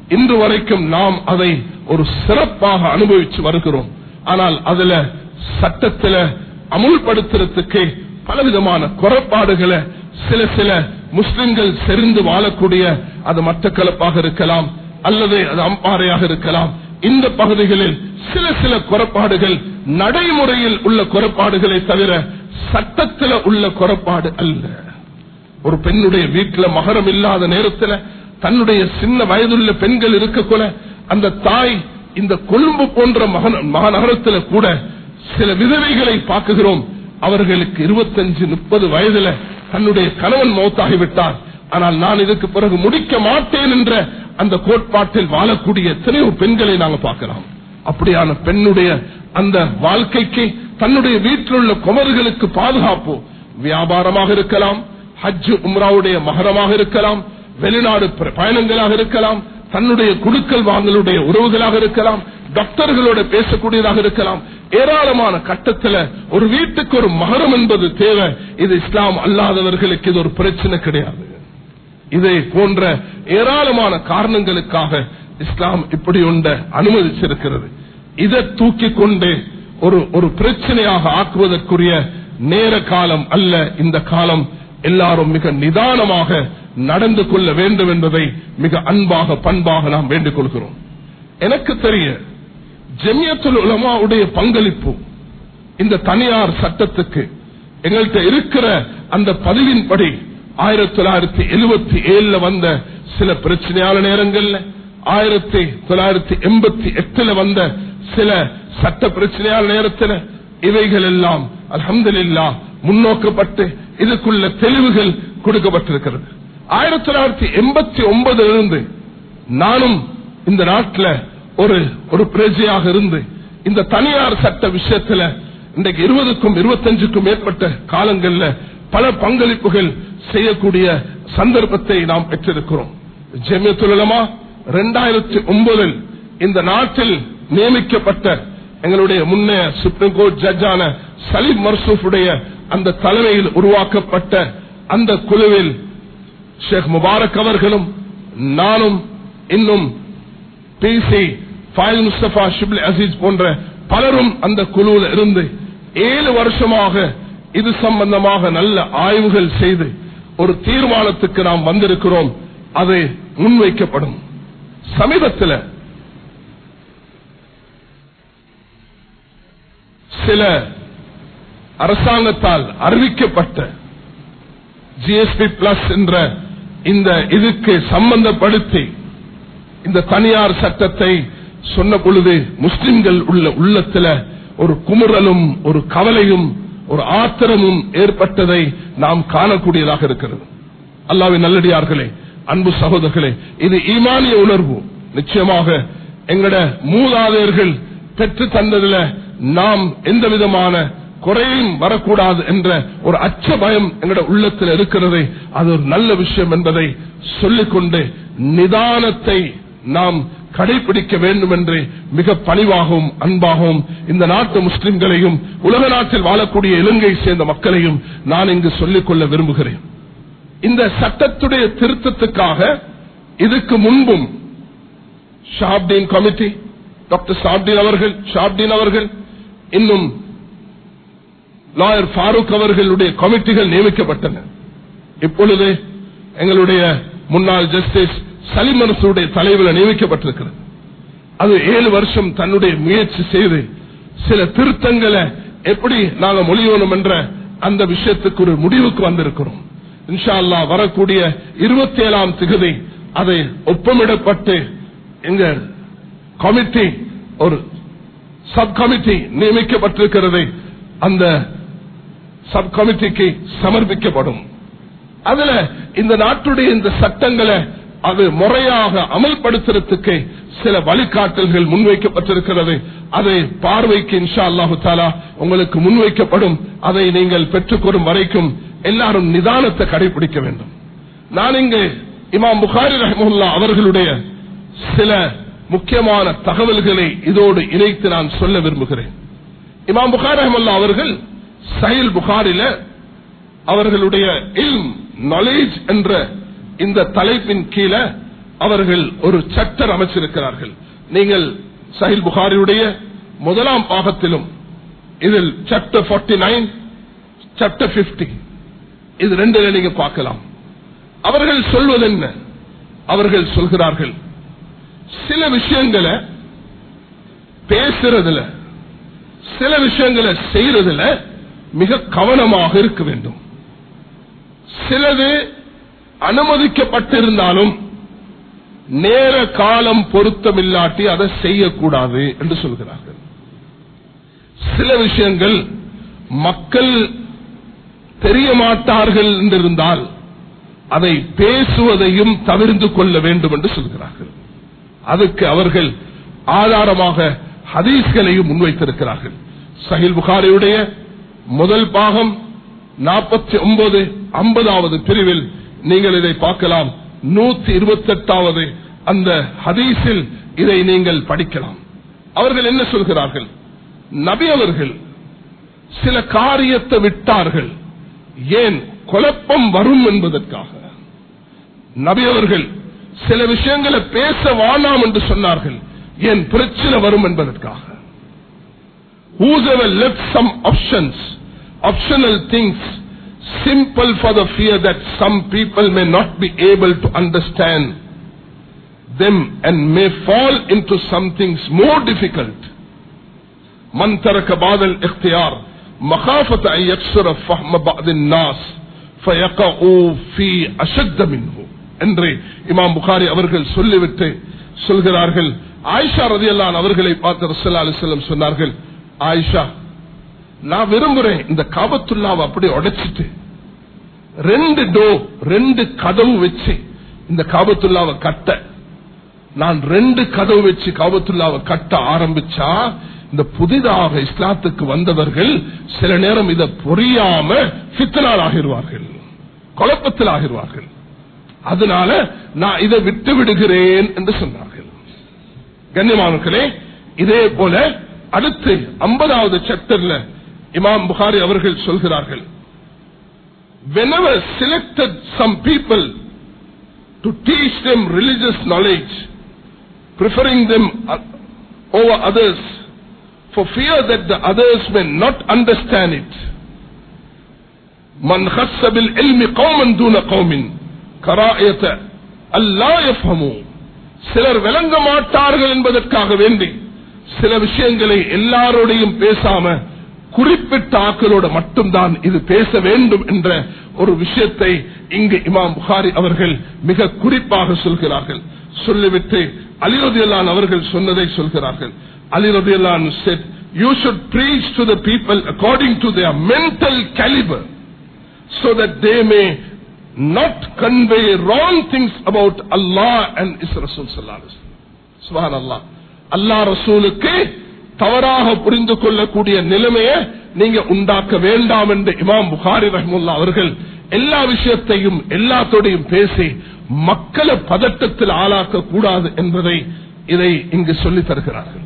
இன்று வரைக்கும் நாம் அதை ஒரு சிறப்பாக அனுபவிச்சு வருகிறோம். ஆனால் அதுல சட்டத்தில் அமுல்படுத்துறதுக்கு பலவிதமான குறைபாடுகளை சில முஸ்லிம்கள் செறிந்து வாழக்கூடிய அது மட்டக்களப்பாக இருக்கலாம் அல்லது அது அம்பாறையாக இருக்கலாம். இந்த பகுதிகளில் சில குறைபாடுகள் நடைமுறையில் உள்ள குறைபாடுகளை தவிர சட்டத்தில் உள்ள குறைபாடு அல்ல. ஒரு பெண்ணுடைய வீட்டில் மகரம் இல்லாத நேரத்தில் தன்னுடைய சின்ன வயதுள்ள பெண்கள் இருக்கக்கூட அந்த தாய் இந்த கொழும்பு போன்ற மாநகரத்தில் கூட சில விதவைகளை பார்க்குகிறோம். அவர்களுக்கு 25-30 வயதுல தன்னுடைய கணவன் மௌத்தாகிவிட்டார். ஆனால் நான் இதுக்கு பிறகு முடிக்க மாட்டேன் என்ற அந்த கோட்பாட்டில் வாழக்கூடிய எத்தனையோ பெண்களை நாங்கள் பார்க்கலாம். அப்படியான பெண்ணுடைய அந்த வாழ்க்கைக்கு தன்னுடைய வீட்டில் உள்ள குமர்களுக்கு பாதுகாப்பு வியாபாரமாக இருக்கலாம், ஹஜ் உம்ராவுடைய மகரமாக இருக்கலாம், வெளிநாடு பயணங்களாக இருக்கலாம், தன்னுடைய குடுக்கல் வாங்கலுடைய உறவுகளாக இருக்கலாம், டாக்டர்களோட பேசக்கூடியதாக இருக்கலாம். ஏராளமான கட்டத்தில் ஒரு வீட்டுக்கு ஒரு மகரம் என்பது தேவை. இது இஸ்லாம் அல்லாதவர்களுக்கு இது ஒரு பிரச்சனை கிடையாது. இதை போன்ற ஏராளமான காரணங்களுக்காக இஸ்லாம் இப்படி ஒன்றை அனுமதிச்சிருக்கிறது. இதை தூக்கி கொண்டு ஒரு பிரச்சனையாக ஆக்குவதற்குரிய நேர காலம் அல்ல இந்த காலம். எல்லாரும் மிக நிதானமாக நடந்து கொள்ள வேண்டும் என்பதை மிக அன்பாக பண்பாக நாம் வேண்டிக் கொள்கிறோம். எனக்கு தெரிய ஜமியத்துல் உலமாவுடைய பங்களிப்பு இந்த தனியார் சட்டத்துக்கு எங்கள்கிட்ட இருக்கிற அந்த பதிவின்படி 1977 வந்த சில பிரச்சனையான நேரங்கள்ல 1988 வந்த சில சட்ட பிரச்சனையான நேரத்தில் இவைகள் எல்லாம் அல்ஹம்துலில்லாஹ் முன்னோக்கப்பட்டு இதுக்குள்ள தெளிவுகள் கொடுக்கப்பட்டிருக்கிறது. 1989 இருந்து நானும் இந்த நாட்டில் ஒரு பிரஜையாக இருந்து இந்த தனியார் சட்ட விஷயத்தில் இன்றைக்கு 20க்கும் 25க்கும் மேற்பட்ட காலங்களில் பல பங்களிப்புகள் செய்யக்கூடிய சந்தர்ப்பத்தை நாம் பெற்றிருக்கிறோம். ஜமியத்துல் உலமா 2009 இந்த நாட்டில் நியமிக்கப்பட்ட எங்களுடைய முன்னைய சுப்ரீம் கோர்ட் ஜட்ஜான சலீம் மர்சூஃபுடைய அந்த தலைமையில் உருவாக்கப்பட்ட அந்த குழுவில் ஷேக் முபாரக் அவர்களும் நானும் இன்னும் பிசி ஃபாயில் முஸ்தபா ஷிப்லி அசீஸ் போன்ற பலரும் அந்த குழுவில் இருந்து 7 வருஷமாக இது சம்பந்தமாக நல்ல ஆய்வுகள் செய்து ஒரு தீர்மானத்துக்கு நாம் வந்திருக்கிறோம். அது முன்வைக்கப்படும். சமீபத்தில் சில அரசாங்கத்தால் அறிவிக்கப்பட்ட ஜிஎஸ்பி பிளஸ் என்ற இந்த இதுக்கு சம்பந்தப்படுத்தி இந்த தனியார் சட்டத்தை சொன்ன பொழுது முஸ்லிம்கள் உள்ள உள்ளத்துல ஒரு குமுறலும் ஒரு கவலையும் ஒரு ஆத்திரமும் ஏற்பட்டதை நாம் காணக்கூடியதாக இருக்கிறது. அல்லாஹ்வின் நல்லடியார்களே, அன்பு சகோதரர்களே, இது ஈமானிய உணர்வு. நிச்சயமாக எங்கட மூதாதையர்கள் பெற்று தந்ததில் நாம் எந்த விதமான குறையும் வரக்கூடாது என்ற ஒரு அச்ச பயம் எங்கட உள்ளத்தில் இருக்கிறது. அது ஒரு நல்ல விஷயம் என்பதை சொல்லிக்கொண்டு நிதானத்தை நாம் கடைபிடிக்க வேண்டும் என்று மிக பணிவாகவும் அன்பாகவும் இந்த நாட்டு முஸ்லிம்களையும் உலக நாட்டில் வாழக்கூடிய இலங்கை சேர்ந்த மக்களையும் நான் இங்கு சொல்லிக்கொள்ள விரும்புகிறேன். இந்த சட்டத்துடைய திருத்தத்துக்காக இதுக்கு முன்பும் ஷாப்டீன் கமிட்டி, டாக்டர் ஷாப்டீன் அவர்கள் இன்னும் லாயர் ஃபாரூக் அவர்களுடைய கமிட்டிகள் நியமிக்கப்பட்டன. இப்பொழுது எங்களுடைய முன்னாள் ஜஸ்டிஸ் சலீம் மர்சூடைய தலைவர்கள் நியமிக்கப்பட்டிருக்கிறது. அது 7 வருஷம் தன்னுடைய முயற்சி செய்து சில திருத்தங்களை எப்படி நாங்கள் மொழியோணும் என்ற அந்த விஷயத்துக்கு ஒரு முடிவுக்கு வந்திருக்கிறோம். இன்ஷா அல்லாஹ் வரக்கூடிய 27ஆம் தேதி அதை ஒப்பமிடப்பட்டு எங்க கமிட்டி ஒரு சப் கமிட்டி நியமிக்கப்பட்டிருக்கிறது. அந்த சப் கமிட்டிக்கு சமர்ப்பிக்கப்படும். அதுல இந்த நாட்டுடைய இந்த சட்டங்களை அது முறையாக அமல்படுத்துறதுக்கு சில வழிகாட்டல்கள் முன்வைக்கப்பட்டிருக்கிறது. அதை பார்வைக்கு இன்ஷா அல்லாஹு தஆலா உங்களுக்கு முன்வைக்கப்படும். அதை நீங்கள் பெற்றுக்கொள்ளும் வரைக்கும் எல்லாரும் நிதானத்தை கடைபிடிக்க வேண்டும். நான் இங்கு இமாம் புகாரி ரஹ்மத்துல்லாஹி அவர்களுடைய சில முக்கியமான தகவல்களை இதோடு இணைத்து நான் சொல்ல விரும்புகிறேன். இமாம் புகாரி ரஹ்மத்துல்லாஹி அவர்கள் சஹீஹ் புகாரில அவர்களுடைய இல்ம் நாலேஜ் என்ற இந்த தலைப்பின் கீழே அவர்கள் ஒரு சட்டர் அமைச்சிருக்கிறார்கள். நீங்கள் சஹீஹ் புகாரியுடைய முதலாம் பாகத்திலும் இதில் சாப்டர் 49 சாப்டர் 50 இது ரெண்டுல நீங்க பார்க்கலாம். அவர்கள் சொல்வது என்ன? அவர்கள் சொல்கிறார்கள், சில விஷயங்களை பேசுறதுல, சில விஷயங்களை செய்யறதுல மிக கவனமாக இருக்க வேண்டும். சிலது அனுமதிக்கப்பட்டிருந்தாலும் நேர காலம் பொருத்தமில்லாட்டி அதை செய்யக்கூடாது என்று சொல்கிறார்கள். சில விஷயங்கள் மக்கள் தெரிய மாட்டார்கள் என்றிருந்தால் அதை பேசுவதையும் தவிர்த்து கொள்ள வேண்டும் என்று சொல்கிறார்கள். அதுக்கு அவர்கள் ஆதாரமாக ஹதீஸ்களையும் முன்வைத்திருக்கிறார்கள். சஹீஹ் புகாரியுடைய முதல் பாகம் 49-50 பிரிவில் நீங்கள் இதை பார்க்கலாம். 128 அந்த ஹதீஸில் இதை நீங்கள் படிக்கலாம். அவர்கள் என்ன சொல்கிறார்கள்? நபி அவர்கள் சில காரியத்தை விட்டார்கள், ஏன்? குழப்பம் வரும் என்பதற்காக. நபி அவர்கள் சில விஷயங்களை பேச வேண்டாம் என்று சொன்னார்கள், ஏன்? பிரச்சனை வரும் என்பதற்காக. Whoever left some options, optional things, simple for the fear that some people may not be able to understand them and may fall into some things more difficult. Man taraka ba'd al-ikhtiyar makhafata an yaksura fahm ba'd an-nas fayaqa'u fi ashadd minhu. என்று இமாம் புகாரி அவர்கள் சொல்லிவிட்டு சொல்கிறார்கள், ஆயிஷா ரலியல்லாஹு அன்ஹா அவர்களை பார்த்து ரசூலுல்லாஹி அலைஹி வஸல்லம் சொன்னார்கள், ஆயிஷா, நான் விரும்புறேன் இந்த காபத்துல்லாவை அப்படி உடைச்சிட்டு 2 கதவு வச்சு இந்த காபத்துல்லாவை கட்ட. நான் 2 கதவு வச்சு காபத்துல்லாவை கட்ட ஆரம்பிச்சா இந்த புதிதாக இஸ்லாத்துக்கு வந்தவர்கள் சில நேரம் இதை புரியாம ஃபித்னால் ஆகிடுவார்கள், குழப்பத்தில் ஆகிடுவார்கள். அதனால நான் இதை விட்டு விடுகிறேன் என்று சொன்னார்கள். கண்ணியமானவர்களே, இதே போல அடுத்து 50வது சாப்டர்ல இமாம் புகாரி அவர்கள் சொல்கிறார்கள், whenever selected some people to teach them religious knowledge, preferring them over others for fear that the others may not understand it. Man khassa bil ilmi qauman duna qaumin kara'ata alla yafhamu. சிலர் விளங்க மாட்டார்கள் என்பதற்காக வேண்டி சில விஷயங்களை எல்லாரோடையும் பேசாம குறிப்பிட்ட ஆக்களோட மட்டும்தான் இது பேச வேண்டும் என்ற ஒரு விஷயத்தை இங்கு இமாம் புகாரி அவர்கள் மிக குறிப்பாக சொல்கிறார்கள். சொல்லிவிட்டு அலி ரலியல்லாஹு அன்ஹு அவர்கள் சொன்னதை சொல்கிறார்கள். அலி ரலியல்லாஹு அன்ஹு said, you should preach to the people according to their mental caliber so that they may not convey wrong things about Allah and His Rasul sallallahu alaihi wasallam. Subhanallah. அல்லாஹ் ரசூலுக்கு தவறாக புரிந்து கொள்ளக்கூடிய நிலைமையை நீங்க உண்டாக்க வேண்டாம் என்று இமாம் புகாரி ரஹ்மத்துல்லாஹி அவர்கள் எல்லா விஷயத்தையும் எல்லாத்தோடையும் பேசி மக்களை பதட்டத்தில் ஆளாக்க கூடாது என்பதை இதை இங்கு சொல்லி தருகிறார்கள்.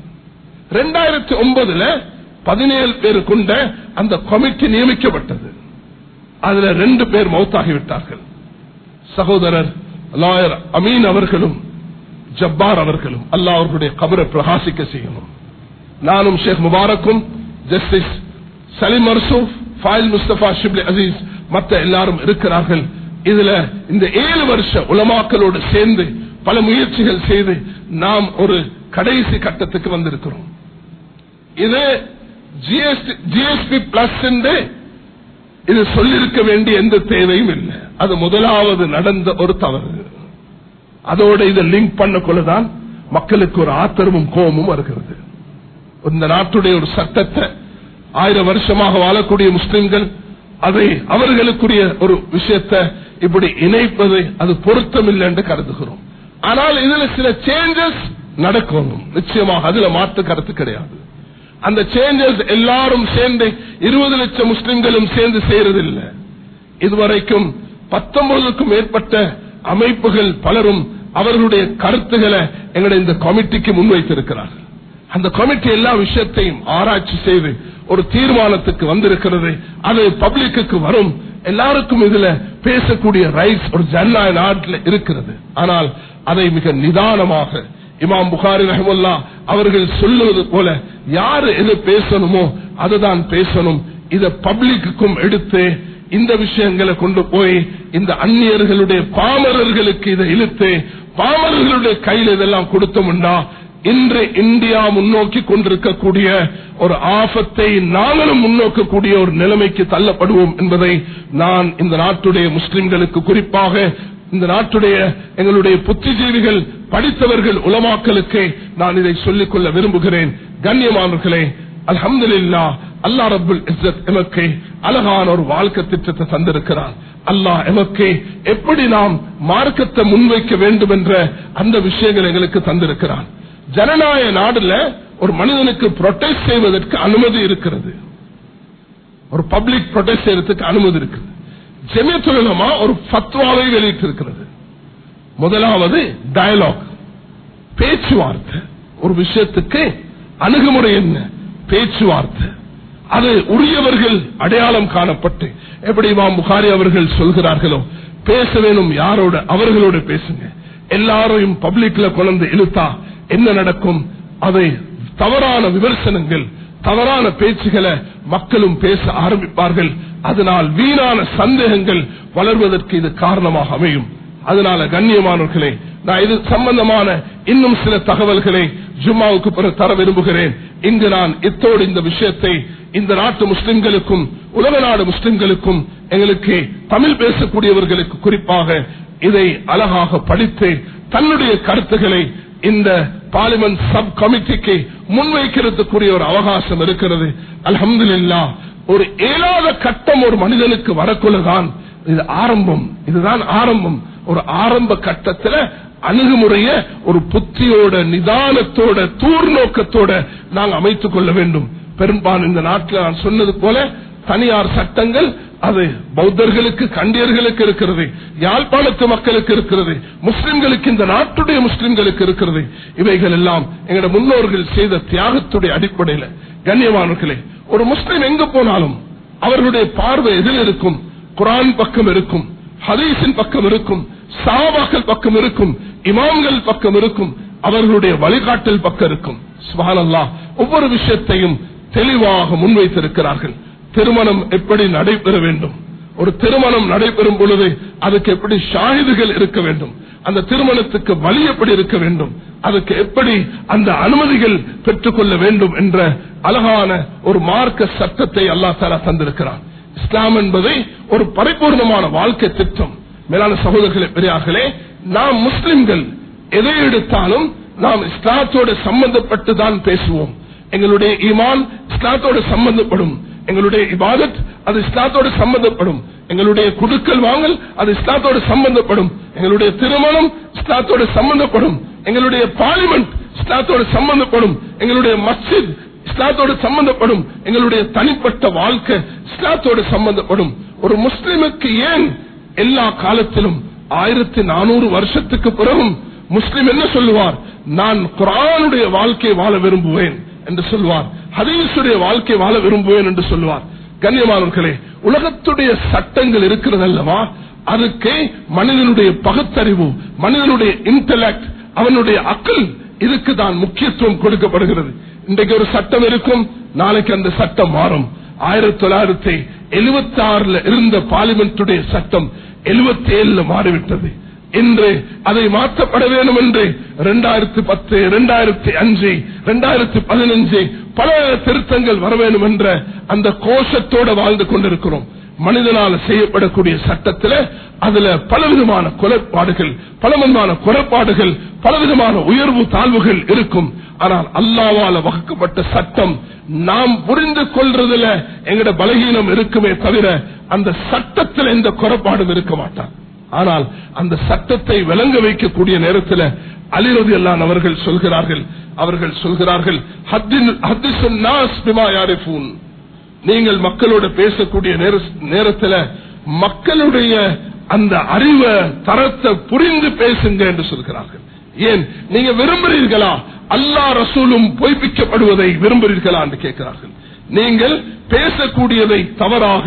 2009 17 பேர் கொண்ட அந்த கமிட்டி நியமிக்கப்பட்டது. அதுல 2 பேர் மௌத்தாகிவிட்டார்கள். சகோதரர் லாயர் அமீன் அவர்களும் ஜப்பார் அவர்களும். அல்லாஹ் அவர்களுடைய கபரை பிரகாசிக்க செய்யணும். நானும் ஷேக் முபாரக்கும் ஜஸ்டிஸ் சலீம் மர்சூப் ஃபாயில் முஸ்தபா ஷிப்லி அசீஸ் மற்ற எல்லாரும் இருக்கிறார்கள். இதுல இந்த 7 வருஷ உலமாக்களோடு சேர்ந்து பல முயற்சிகள் செய்து நாம் ஒரு கடைசி கட்டத்துக்கு வந்திருக்கிறோம். இது ஜிஎஸ்பி பிளஸ் என்று இது சொல்லிருக்க வேண்டிய எந்த தேவையும் இல்லை. அது முதலாவது நடந்த ஒரு தவறு. அதோட இதை லிங்க் பண்ணக்குள்ளதான் மக்களுக்கு ஒரு ஆத்திரமும் கோபமும் வருகிறது. இந்த நாட்டுடைய ஒரு சட்டத்தை 1000 வருஷமாக வாழக்கூடிய முஸ்லிம்கள் அதை அவர்களுக்குரிய ஒரு விஷயத்தை இப்படி இணைப்பது அது பொருத்தமில்லை என்று கருதுகிறோம். ஆனால் இதுல சில சேஞ்சஸ் நடக்கணும் நிச்சயமாக, அதுல மாற்று கருத்து கிடையாது. அந்த சேஞ்சஸ் எல்லாரும் சேர்ந்து 20 லட்சம் முஸ்லிம்களும் சேர்ந்து செய்யறதில்லை. இதுவரைக்கும் 19க்கும் மேற்பட்ட அமைப்புகள் பலரும் அவர்களுடைய கருத்துக்களை எங்களுடைய இந்த கமிட்டிக்கு முன்வைத்திருக்கிறார்கள். அந்த கமிட்டி எல்லா விஷயத்தையும் ஆராய்ச்சி செய்து ஒரு தீர்மானத்துக்கு வந்திருக்கிறது. அது பப்ளிக்கு வரும். எல்லாருக்கும் இதுல பேசக்கூடிய ரைட்ஸ் ஒரு ஜனநாயக நாட்டில் இருக்கிறது. ஆனால் அதை மிக நிதானமாக இமாம் புகாரி ரஹ்மத்துல்லாஹ் அவர்கள் சொல்லுவது போல யாரு எது பேசணுமோ அதுதான் பேசணும். இத பப்ளிக்கும் எடுத்து இந்த விஷயங்களை கொண்டு போய் இந்த அந்நியர்களுடைய பாமரர்களுக்கு இதை இழுத்து பாமரர்களுடைய கையில் இதெல்லாம் கொடுத்தோம்னா இன்று இந்தியா முன்னோக்கி கொண்டிருக்கக்கூடிய ஒரு ஆபத்தை நாங்களும் முன்னோக்கக்கூடிய ஒரு நிலைமைக்கு தள்ளப்படுவோம் என்பதை நான் இந்த நாட்டுடைய முஸ்லிம்களுக்கு, குறிப்பாக இந்த நாட்டுடைய எங்களுடைய புத்திஜீவிகள், படித்தவர்கள், உலமாக்களுக்கு நான் இதை சொல்லிக் கொள்ள விரும்புகிறேன். கண்ணியமானவர்களே, அல்ஹம்துலில்லாஹ், அல்லாஹ் ரப்புல் இஸ்ஸத் எமக்கு அழகான ஒரு வாழ்க்கை திட்டத்தை தந்திருக்கிறார். அல்லாஹ் எமக்கு எப்படி நாம் மார்க்கத்தை முன்வைக்க வேண்டும் என்ற அந்த விஷயங்கள் எங்களுக்கு தந்திருக்கிறான். ஜனநாயக நாடுல ஒரு மனிதனுக்கு ப்ரொடெஸ்ட் செய்வதற்கு அனுமதி இருக்கிறது, ஒரு பப்ளிக் ப்ரொடெஸ்ட் செய்வதற்கு அனுமதி இருக்குது. ஜமியத்துல் உலமா ஒரு ஃபத்வாவை வெளியிட்டிருக்கிறது. முதலாவது டயலாக், பேச்சுவார்த்தை. ஒரு விஷயத்துக்கு அணுகுமுறை என்ன? பேச்சுவார்த்தை. அது உரியவர்கள் அடையாளம் காணப்பட்டு, எப்படி இமாம் புகாரி அவர்கள் சொல்கிறார்களோ, பேச வேணும் யாரோட, அவர்களோட பேசுங்க. எல்லாரையும் பப்ளிக்ல கொண்டு இழுத்தா என்ன நடக்கும்? அதை தவறான விமர்சனங்கள், தவறான பேச்சுகளை மக்களும் பேச ஆரம்பிப்பார்கள். அதனால் வீணான சந்தேகங்கள் வளர்வதற்கு இது காரணமாக அமையும். அதனால கண்ணியமானவர்களே, நான் இது சம்பந்தமான இன்னும் சில தகவல்களை ஜும்மாவுக்கு பிறகு தர விரும்புகிறேன். இங்கு நான் இத்தோடு இந்த விஷயத்தை இந்த நாட்டு முஸ்லிம்களுக்கும் உலக நாடு முஸ்லிம்களுக்கும் எங்களுக்கு தமிழ் பேசக்கூடியவர்களுக்கு குறிப்பாக இதை அழகாக படித்து தன்னுடைய கருத்துக்களை இந்த பார்லிமெண்ட் சப் கமிட்டிக்கு முன்வைக்கிறதுக்குரிய ஒரு அவகாசம் இருக்கிறது. அல்ஹம்துலில்லாஹ், ஒரு ஏழாத கட்டம் ஒரு மனிதனுக்கு வரக்குள்ளதான் இது ஆரம்பம். இதுதான் ஆரம்பம். ஒரு ஆரம்ப கட்டத்தில் அணுகுமுறைய ஒரு புத்தியோட, நிதானத்தோட, தூர்நோக்கத்தோட நாங்கள் அமைத்துக் கொள்ள வேண்டும். பெரும்பாலும் இந்த நாட்டில் நான் சொன்னது போல தனியார் சட்டங்கள் அது பௌத்தர்களுக்கு, கண்டியர்களுக்கு இருக்கிறது, யாழ்ப்பாணத்து மக்களுக்கு இருக்கிறது, முஸ்லிம்களுக்கு, இந்த நாட்டுடைய முஸ்லிம்களுக்கு இருக்கிறது. இவைகள் எல்லாம் எங்களுடைய முன்னோர்கள் செய்த தியாகத்துடைய அடிப்படையில். கண்ணியமானவர்களே, ஒரு முஸ்லிம் எங்கு போனாலும் அவர்களுடைய பார்வை எதில் இருக்கும்? குர்ஆன் பக்கம் இருக்கும், ஹதீஸின் பக்கம் இருக்கும், சஹாபாக்கள் பக்கம் இருக்கும், இமாம்கள் பக்கம் இருக்கும், அவர்களுடைய வழிகாட்டல் பக்கம் இருக்கும். சுப்ஹானல்லாஹ், ஒவ்வொரு விஷயத்தையும் தெளிவாக முன்வைத்திருக்கிறார்கள். திருமணம் எப்படி நடைபெற வேண்டும், ஒரு திருமணம் நடைபெறும் பொழுது அதுக்கு எப்படி ஷாஹிதுகள் இருக்க வேண்டும், அந்த திருமணத்துக்கு வழி எப்படி இருக்க வேண்டும், அதுக்கு எப்படி அந்த அனுமதிகள் பெற்றுக்கொள்ள வேண்டும் என்ற அழகான ஒரு மார்க்க சட்டத்தை அல்லாஹ் தஆலா தந்திருக்கிறார். இஸ்லாம் என்பதை ஒரு பரிபூர்ணமான வாழ்க்கை திட்டம். மேலான சகோதரர்களே, பெரியார்களே, நாம் முஸ்லிம்கள் எதை எடுத்தாலும் நாம் இஸ்லாத்தோடு சம்பந்தப்பட்டு தான் பேசுவோம். எங்களுடைய ஈமான் இஸ்லாத்தோடு சம்பந்தப்படும், எங்களுடைய இபாதத் அது இஸ்லாத்தோடு சம்பந்தப்படும், எங்களுடைய குடுக்கல் வாங்கல் அது இஸ்லாத்தோடு சம்பந்தப்படும், எங்களுடைய திருமணம் இஸ்லாத்தோடு சம்பந்தப்படும், எங்களுடைய பார்லிமெண்ட் இஸ்லாத்தோடு சம்பந்தப்படும், எங்களுடைய மஸ்ஜித் இஸ்லாத்தோடு சம்பந்தப்படும், எங்களுடைய தனிப்பட்ட வாழ்க்கை இஸ்லாத்தோடு சம்பந்தப்படும். ஒரு முஸ்லிமுக்கு ஏன் எல்லா காலத்திலும் 1400 வருஷத்துக்கு பிறகும் முஸ்லிம் என்ன சொல்லுவார்? நான் குர்ஆனுடைய வாழ்க்கை வாழ விரும்புவேன் என்று சொல்வார், ஹதீஸுடைய வாழ்க்கை வாழ விரும்புவேன் என்று சொல்வார். கண்ணியமானவர்களே, உலகத்துடைய சட்டங்கள் இருக்கிறது அல்லவா, அதுக்கு மனிதனுடைய பகுத்தறிவு, மனிதனுடைய இன்டெலெக்ட், அவனுடைய அக்கல், இதுக்கு தான் முக்கியத்துவம் கொடுக்கப்படுகிறது. இன்றைக்கு ஒரு சட்டம் இருக்கும், நாளைக்கு அந்த சட்டம் மாறும். 1976 இருந்த பார்லிமெண்டுடைய சட்டம் 77 மாறிவிட்டது. இன்று அதை மாற்றப்பட வேண்டும் என்று 2010, 2005, 2015 பல திருத்தங்கள் வர வேண்டும் என்ற அந்த கோஷத்தோடு வாழ்ந்து கொண்டிருக்கிறோம். மனிதனால் செய்யப்படக்கூடிய சட்டத்தில் அதுல பலவிதமான குறைபாடுகள், பலவிதமான உயர்வு தாழ்வுகள் இருக்கும். ஆனால் அல்லாஹ்வால வகுக்கப்பட்ட சட்டம் நாம் புரிந்து கொள்றதுல எங்கட பலகீனம் இருக்குமே தவிர அந்த சட்டத்தில் எந்த குறைபாடும் இருக்க மாட்டான். ஆனால் அந்த சட்டத்தை விளங்க வைக்கக்கூடிய நேரத்தில் அலி ரலியல்லாஹு அன்ஹு அவர்கள் சொல்கிறார்கள், ஹத்திஸுன் நாஸ் பிமா யாரிஃபூன், நீங்கள் மக்களோட பேசக்கூடிய நேரத்தில் மக்களுடைய அந்த அறிவை தரத்தை புரிந்து பேசுங்க என்று சொல்கிறார்கள். ஏன் நீங்க விரும்புகிறீர்களா? அல்லாஹ் ரசூலும் பொய்ப்பிக்கப்படுவதை விரும்புகிறீர்களா என்று கேட்கிறார்கள். நீங்கள் பேசக்கூடியதை தவறாக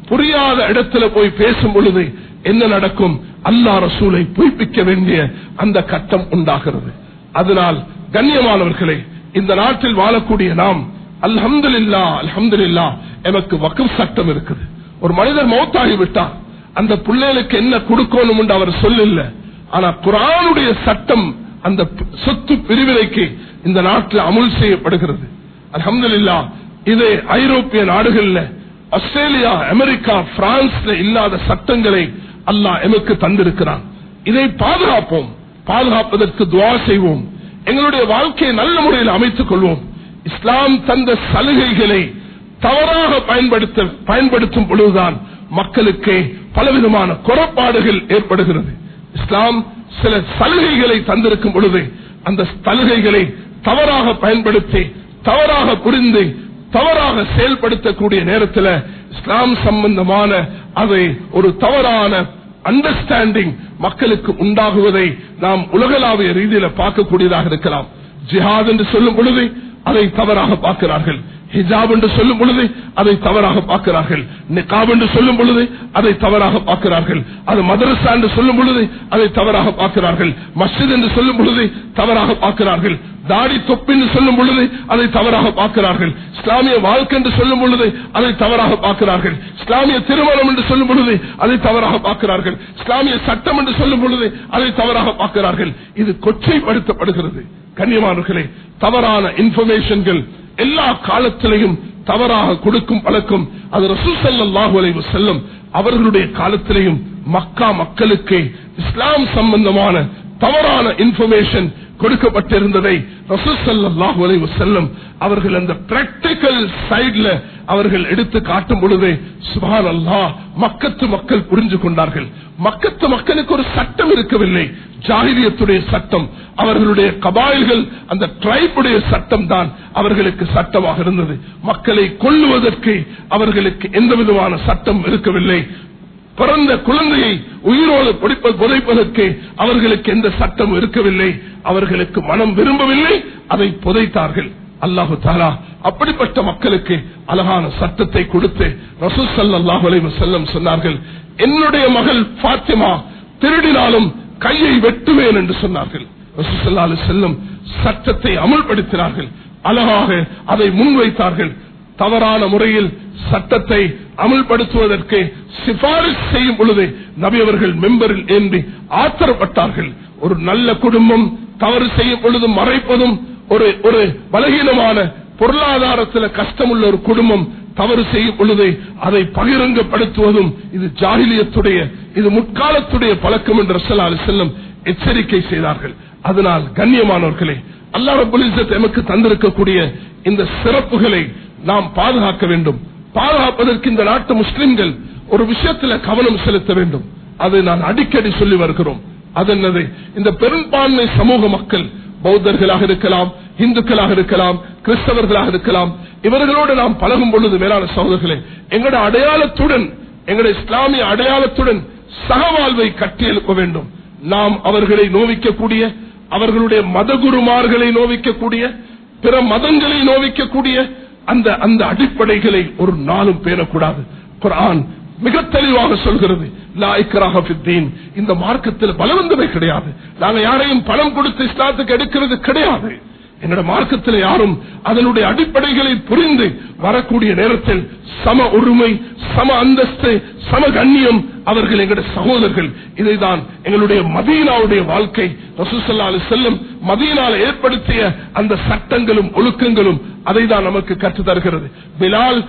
புரியாத இடத்துல போய் பேசும் பொழுது என்ன நடக்கும்? அல்லாஹ் ரசூலை பொய்ப்பிக்க வேண்டிய அந்த கட்டம் உண்டாகிறது. அதனால் கண்ணியமானவர்களே, இந்த நாட்டில் வாழக்கூடிய நாம் அல்ஹம்துலில்லாஹ் அல்ஹம்துலில்லாஹ் எமக்கு வக்ஃப் சட்டம் இருக்குது. ஒரு மனிதர் மௌத்தாகிவிட்டார், அந்த பிள்ளைகளுக்கு என்ன கொடுக்கணும் என்று அவர் சொல்லல. ஆனா குர்ஆனுடைய சட்டம் அந்த சொத்து பிரிவினைக்கு இந்த நாட்டில் அமுல் செய்யப்படுகிறது. அல்ஹம்துலில்லாஹ் இது ஐரோப்பிய நாடுகள்ல, ஆஸ்திரேலியா, அமெரிக்கா, பிரான்ஸ்ல இல்லாத சட்டங்களை அல்லாஹ் எமக்கு தந்திருக்கிறான். இதை பாதுகாப்போம், பாதுகாப்பதற்கு துஆ செய்வோம், எங்களுடைய வாழ்க்கையை நல்ல முறையில் அமைத்துக் கொள்வோம். இஸ்லாம் தந்த சலுகைகளை தவறாக பயன்படுத்தும் பொழுதுதான் மக்களுக்கு பலவிதமான குறைபாடுகள் ஏற்படுகிறது. இஸ்லாம் சில சலுகைகளை தந்திருக்கும் பொழுது அந்த சலுகைகளை தவறாக பயன்படுத்தி, தவறாக புரிந்து, தவறாக செயல்படுத்தக்கூடிய நேரத்தில் இஸ்லாம் சம்பந்தமான அதை ஒரு தவறான அண்டர்ஸ்டாண்டிங் மக்களுக்கு உண்டாகுவதை நாம் உலகளாவிய ரீதியில பார்க்கக்கூடியதாக இருக்கலாம். ஜிஹாத் என்று சொல்லும் பொழுது அதை தவறாக பார்க்கிறார்கள், ஹிஜாப் என்று சொல்லும் பொழுது அதை தவறாக பார்க்கிறார்கள், நிகாப் என்று சொல்லும் பொழுது அதை தவறாக பார்க்கிறார்கள், அது மதரசா என்று சொல்லும் பொழுது அதை தவறாக பார்க்கிறார்கள், மஸ்ஜித் என்று சொல்லும் பொழுது தவறாக பார்க்கிறார்கள், தாடி தொப்பி என்று சொல்லும் பொழுது அதை தவறாக பார்க்கிறார்கள், இஸ்லாமிய வாழ்க்கை என்று சொல்லும் பொழுது அதை தவறாக பார்க்கிறார்கள், இஸ்லாமிய திருமணம் என்று சொல்லும் பொழுது அதை தவறாக பார்க்கிறார்கள், இஸ்லாமிய சட்டம் என்று சொல்லும் பொழுது அதை தவறாக பார்க்கிறார்கள். இது கொச்சைப்படுத்தப்படுகிறது. கண்ணியமானவர்களே, தவறான இன்ஃபர்மேஷன்கள் எல்லா காலத்திலையும் தவறாக கொடுக்கும் பழக்கம் அது ரசூல் ஸல்லல்லாஹு அலைஹி வஸல்லம் அவர்களுடைய காலத்திலையும் மக்கா மக்களுக்கு இஸ்லாம் சம்பந்தமான தவறான இன்ஃபர்மேஷன் கொடுக்கப்பட்டிருந்ததை ரசூல் ஸல்லல்லாஹு அலைஹி வஸல்லம் அவர்கள் அந்த பிராக்டிகல் சைடுல அவர்கள் எடுத்து காட்டும் பொழுது சுப்ஹானல்லாஹ், மக்கத்து மக்கள் புரிந்து கொண்டார்கள். மக்கத்து மக்களுக்கு ஒரு சட்டம் இருக்கவில்லை, ஜாஹிலியத்துடைய சட்டம், அவர்களுடைய கபாயில்கள் அந்த ட்ரைபுடைய சட்டம் தான் அவர்களுக்கு சட்டமாக இருந்தது. மக்களை கொல்லுவதற்கு அவர்களுக்கு எந்த விதமான சட்டம் இருக்கவில்லை. பிறந்த குழந்தையை உயிரோடு புதைப்பதற்கு அவர்களுக்கு எந்த சட்டம் இருக்கவில்லை. அவர்களுக்கு மனம் விரும்பவில்லை, அதை புதைத்தார்கள். அல்லாஹு தஆலா அப்படிப்பட்ட மக்களுக்கு அழகான சட்டத்தை கொடுத்து ரசூல் ஸல்லல்லாஹு அலைஹி வஸல்லம் சொன்னார்கள், என்னுடைய மகள் ஃபாத்திமா திருடினாலும் கையை வெட்டுவேன் என்று சொன்னார்கள். ரசூல் ஸல்லல்லாஹு அலைஹி வஸல்லம் சட்டத்தை அமல்படுத்தினார்கள், அழகாக அதை முன்வைத்தார்கள். தவறான முறையில் சட்டத்தை அமல்படுத்துவதற்கு சிபாரிசு செய்யும் பொழுது நபி அவர்கள் மெம்பரில் ஏந்தி ஆத்திரப்பட்டார்கள். ஒரு நல்ல குடும்பம் தவறு செய்யும் பொழுது மறைப்பதும், ஒரு பலகீனமான பொருளாதாரத்தில் கஷ்டமுள்ள ஒரு குடும்பம் தவறு செய்யும் பொழுது அதை பகிரங்கப்படுத்துவதும் இது ஜாஹிலியத்துடைய, இது முற்காலத்துடைய பழக்கம் என்று ரசூலுல்லாஹி அலைஹி வஸல்லம் எச்சரிக்கை செய்தார்கள். அதனால் கண்ணியமானவர்களே, அல்லாஹ் ரப்பல் இஸ்ஸத் எமக்கு தந்திருக்கக்கூடிய இந்த சிறப்புகளை நாம் பாதுகாக்க வேண்டும். பாதுகாப்பதற்கு இந்த நாட்டு முஸ்லிம்கள் ஒரு விஷயத்தில் கவனம் செலுத்த வேண்டும். அதை நான் அடிக்கடி சொல்லி வருகிறோம். அது என்னது? இந்த பெரும்பான்மை சமூக மக்கள், பௌத்தர்களாக இருக்கலாம், இந்துக்களாக இருக்கலாம், கிறிஸ்தவர்களாக இருக்கலாம், இவர்களோடு நாம் பழகும் பொழுது மேலான சகோதரர்களே, எங்களுடைய அடையாளத்துடன், எங்களுடைய இஸ்லாமிய அடையாளத்துடன் சகவாழ்வை கட்டியெழுப்ப வேண்டும். நாம் அவர்களை நோவிக்கக்கூடிய, அவர்களுடைய மதகுருமார்களை நோவிக்கக்கூடிய, பிற மதங்களை நோவிக்கக்கூடிய அந்த அடிப்படைகளை ஒரு நாளும் பேணக்கூடாது. குர்ஆன் மிக தெளிவாக சொல்கிறது, லா இக்ராஹ ஃபித்தீன், இந்த மார்க்கத்தில் பலவந்தமே கிடையாது. நாங்க யாரையும் பணம் கொடுத்து இஸ்லாத்துக்கு எடுக்கிறது கிடையாது. என்னோட மார்க்கத்தில் யாரும் அதனுடைய அடிப்படைகளை புரிந்து வரக்கூடிய நேரத்தில் சம உரிமை, சம அந்தஸ்து, சம கண்ணியம், அவர்கள் எங்களுடைய சகோதரர்கள். இதைதான் எங்களுடைய மதீனாவுடைய வாழ்க்கை, ரசூல் ஸல்லல்லாஹு அலைஹி வஸல்லம் மதீனால ஏற்படுத்திய அந்த சட்டங்களும் ஒழுக்கங்களும் அதை தான் நமக்கு கற்றுத் தருகிறது. பிலால்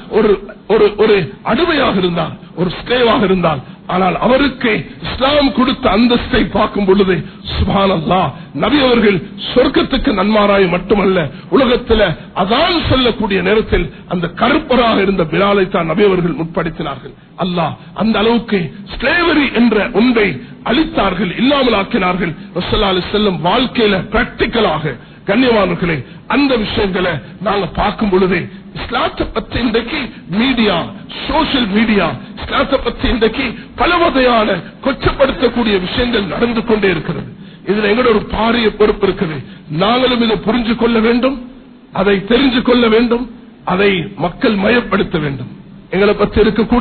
ஒரு அடிமையாக இருந்தார், ஒரு ஸ்லேவாக இருந்தால், ஆனால் அவருக்கு இஸ்லாம் கொடுத்த அந்தஸ்தை பார்க்கும் பொழுது சுப்ஹானல்லாஹ், நபி அவர்கள் சொர்க்கத்துக்கு நன்மாராய் மட்டுமல்ல, உலகத்தில் அதான் சொல்லக்கூடிய நேரத்தில் அந்த கருப்பராக இருந்த பிலாலை தான் நபி அவர்கள் முற்படுத்தினார்கள். அல்லாஹ் அந்த அளவுக்கு ஸ்லேவரி என்ற ஒன்றை அளித்தார்கள், இல்லாமல் ஆக்கினார்கள். ரசூலுல்லாஹி அலைஹி வஸல்லம் வாழ்க்கையில பிராக்டிகலாக கண்ணியமானவர்களே அந்த விஷயங்களை நாங்க பார்க்கும் பொழுது இஸ்லாத்தை பற்றி இன்றைக்கு மீடியா, சோசியல் மீடியா இஸ்லாத்தை பற்றி இன்றைக்கு பல வகையான கொச்சப்படுத்தக்கூடிய விஷயங்கள் நடந்து கொண்டே இருக்கிறது. இதுல எங்களோட ஒரு பாரிய பொறுப்பு இருக்குது. நாங்களும் இதை புரிஞ்சு கொள்ள வேண்டும், அதை தெரிஞ்சு கொள்ள வேண்டும், அதை மக்கள் மயப்படுத்த வேண்டும். எங்களை பற்றி இருக்கக்கூடிய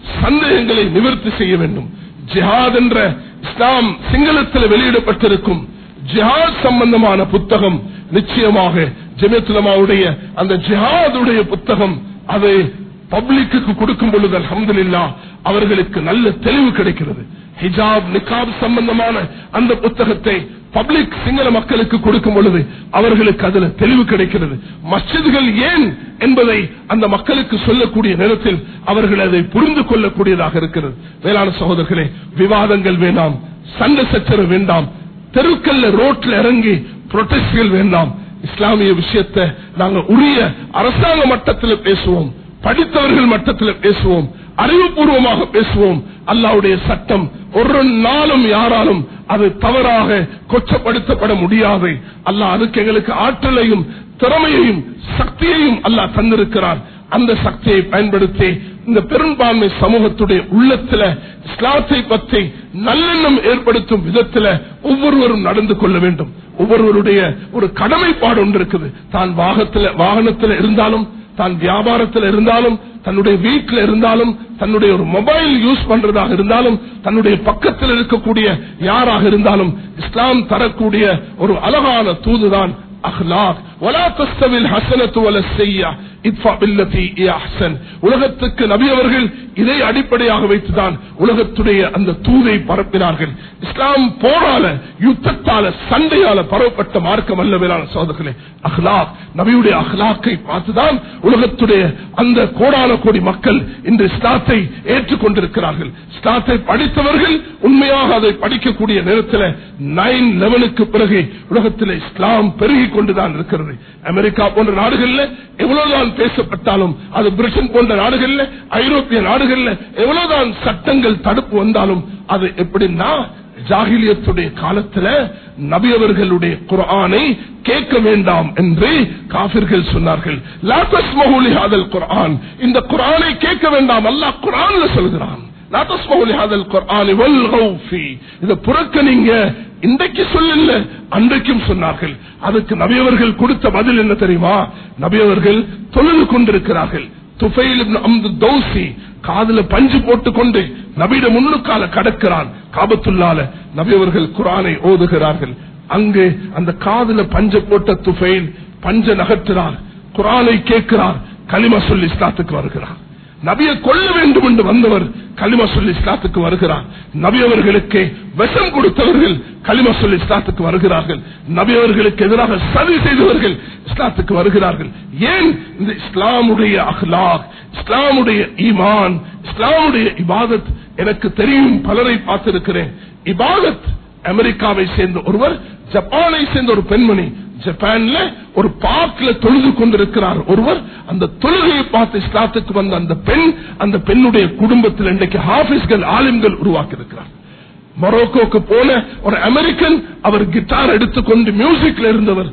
சந்தேகங்களை நிவர்த்தி செய்ய வேண்டும். ஜிஹாத் என்ற இஸ்லாம் சிங்களத்தில் வெளியிடப்பட்டிருக்கும் ஜிஹாத் சம்பந்தமான புத்தகம் நிச்சயமாக ஜமியத்துல் உலமாவுடைய அந்த ஜிஹாதுடைய புத்தகம் அதை பப்ளிக்கு கொடுக்கும் பொழுது அல்ஹம்துலில்லாஹ் அவர்களுக்கு நல்ல தெளிவு கிடைக்கிறது. ஹிஜாப் நிகாப் சம்பந்தமான அந்த புத்தகத்தை பப்ளிக் சிங்கள மக்களுக்கு கொடுக்கும் பொழுது அவர்களுக்கு அதுல தெளிவு கிடைக்கிறது. மஸ்ஜிதுகள் ஏன் என்பதை அந்த மக்களுக்கு சொல்லக்கூடிய நேரத்தில் அவர்கள் அதை புரிந்து கொள்ளக்கூடியதாக இருக்கிறது. வேளாண் சகோதரர்களே, விவாதங்கள் வேண்டாம், சண்டை சச்சரவு வேண்டாம், தெருக்கல்ல ரோட்ல இறங்கி புரொட்டஸ்ட்கள் வேண்டாம். இஸ்லாமிய விஷயத்தை நாங்கள் உரிய அரசாங்க மட்டத்தில் பேசுவோம், படித்தவர்கள் மட்டத்தில் பேசுவோம், அறிவுபூர்வமாக பேசுவோம். அல்லாஹ்வுடைய சட்டம் ஒரு நாளும் யாராலும் அது தவறாக கொச்சப்படுத்தப்பட முடியாது. அல்லாஹ் அதுக்கு எங்களுக்கு ஆற்றலையும் திறமையையும் சக்தியையும் அல்லாஹ் தந்திருக்கிறார். அந்த சக்தியை பயன்படுத்தி இந்த பெரும்பான்மை சமூகத்துடைய உள்ளத்துல இஸ்லாத்தை பற்றி நல்லெண்ணம் ஏற்படுத்தும் விதத்துல ஒவ்வொருவரும் நடந்து கொள்ள வேண்டும். ஒவ்வொருவருடைய ஒரு கடமைப்பாடு ஒன்று இருக்குது. தான் வாகனத்தில் இருந்தாலும், தான் வியாபாரத்தில் இருந்தாலும், தன்னுடைய வீட்டில் இருந்தாலும், தன்னுடைய ஒரு மொபைல் யூஸ் பண்றதாக இருந்தாலும், தன்னுடைய பக்கத்தில் இருக்கக்கூடிய யாராக இருந்தாலும் இஸ்லாம் தரக்கூடிய ஒரு அழகான தூதுதான் அஹ்லாக். வலா தஸ்தவில் ஹஸனத்து வலஸ் ஸய்யா இத்ஃபா பில்லதி அஹ்ஸன். உலகத்துக்கு நபி அவர்கள் இதை அடிப்படையாக வைத்துதான் உலகத்துடைய அந்த தூதை பரப்பினார்கள். இஸ்லாம் போரால, யுத்தத்தால, சண்டையால பரவப்பட்ட மார்க்கம் அல்ல. வேளாண் சகோதரர்களே, அஹ்லாக், நபியுடைய அஹ்லாக்கை பார்த்துதான் உலகத்துடைய அந்த கோடான கோடி மக்கள் இன்று இஸ்லாத்தை ஏற்றுக்கொண்டிருக்கிறார்கள். இஸ்லாத்தை படித்தவர்கள் உண்மையாக அதை படிக்கக்கூடிய நேரத்தில் 9/11 பிறகு உலகத்தில் இஸ்லாம் பெருகி கொண்டுதான் இருக்கிறது. அமெரிக்கா போன்ற நாடுகளில் எவ்வளவுதான் பேசப்பட்டாலும், அது பிரிட்டன் போன்ற நாடுகளில், ஐரோப்பிய நாடுகளில் எவ்வளவுதான் சட்டங்கள் தடுப்பு வந்தாலும், அது எப்படின்னா ஜாகிலியத்துடைய காலத்துல நபி அவர்களுடைய குர்ஆனை கேட்க வேண்டாம் என்று காபிர்கள் சொன்னார்கள். லா தஸ்மஹு லிஹாதல் குர்ஆன், இந்த குர்ஆனை கேட்க வேண்டாம். அல்லாஹ் குர்ஆன்ல சொல்கிறான், லா தஸ்மஹு லிஹாதல் குர்ஆன் வல்கௌ ஃபீ, இத புறக்கணிங்க. இன்றைக்கு சொல்லல, அன்றைக்கும் சொன்னார்கள். அதுக்கு நபி அவர்கள் கொடுத்த பதில் என்ன தெரியுமா? நபி அவர்கள் தொழுது கொண்டிருக்கிறார்கள். துஃபைல் இப்னு அம்து தௌசி காதுல பஞ்சு போட்டுக்கொண்டு நபியிட முன்னுக்கால கடக்கிறான். காபத்துல்லால நபி அவர்கள் குர்ஆனை ஓதுகிறார்கள். அங்கு அந்த காதுல பஞ்ச போட்ட துஃபைல் பஞ்ச நகர்த்துறார், குர்ஆனை கேட்கிறார், கலிமா சொல்லி இஸ்லாத்துக்கு வருகிறார். நபியை கொல்ல வேண்டும் என்று வந்தவர் கலிமா சொல்லி இஸ்லாத்துக்கு வருகிறார். நபி அவர்களுக்கு விஷம் கொடுத்தவர்கள் கலிமா சொல்லி இஸ்லாத்துக்கு வருகிறார்கள். நபி அவர்களுக்கு எதிராக சதி செய்தவர்கள் இஸ்லாத்துக்கு வருகிறார்கள். ஏன்? இந்த இஸ்லாமுடைய அஹ்லாக், இஸ்லாமுடைய ஈமான், இஸ்லாமுடைய இபாதத். எனக்கு தெரியும், பலரை பார்த்திருக்கிறேன். இபாதத் அமெரிக்காவை சேர்ந்த ஒருவர், ஜப்பானை சேர்ந்த ஒரு பெண்மணி, ஜப்பான்ல ஒரு பார்க்ல தொழுது கொண்டிருக்கிறார் ஒருவர். அந்த தொழுகையை பார்த்து இஸ்லாத்துக்கு வந்த அந்த பெண்ணுடைய குடும்பத்தில் இன்றைக்கு ஹாஃபிஸ்கள், ஆலிம்கள் உருவாக்கி இருக்கிறார். மொரோக்கோக்கு போன ஒரு அமெரிக்கன், அவர் கிட்டார் எடுத்துக்கொண்டு மியூசிக்ல இருந்தவர்,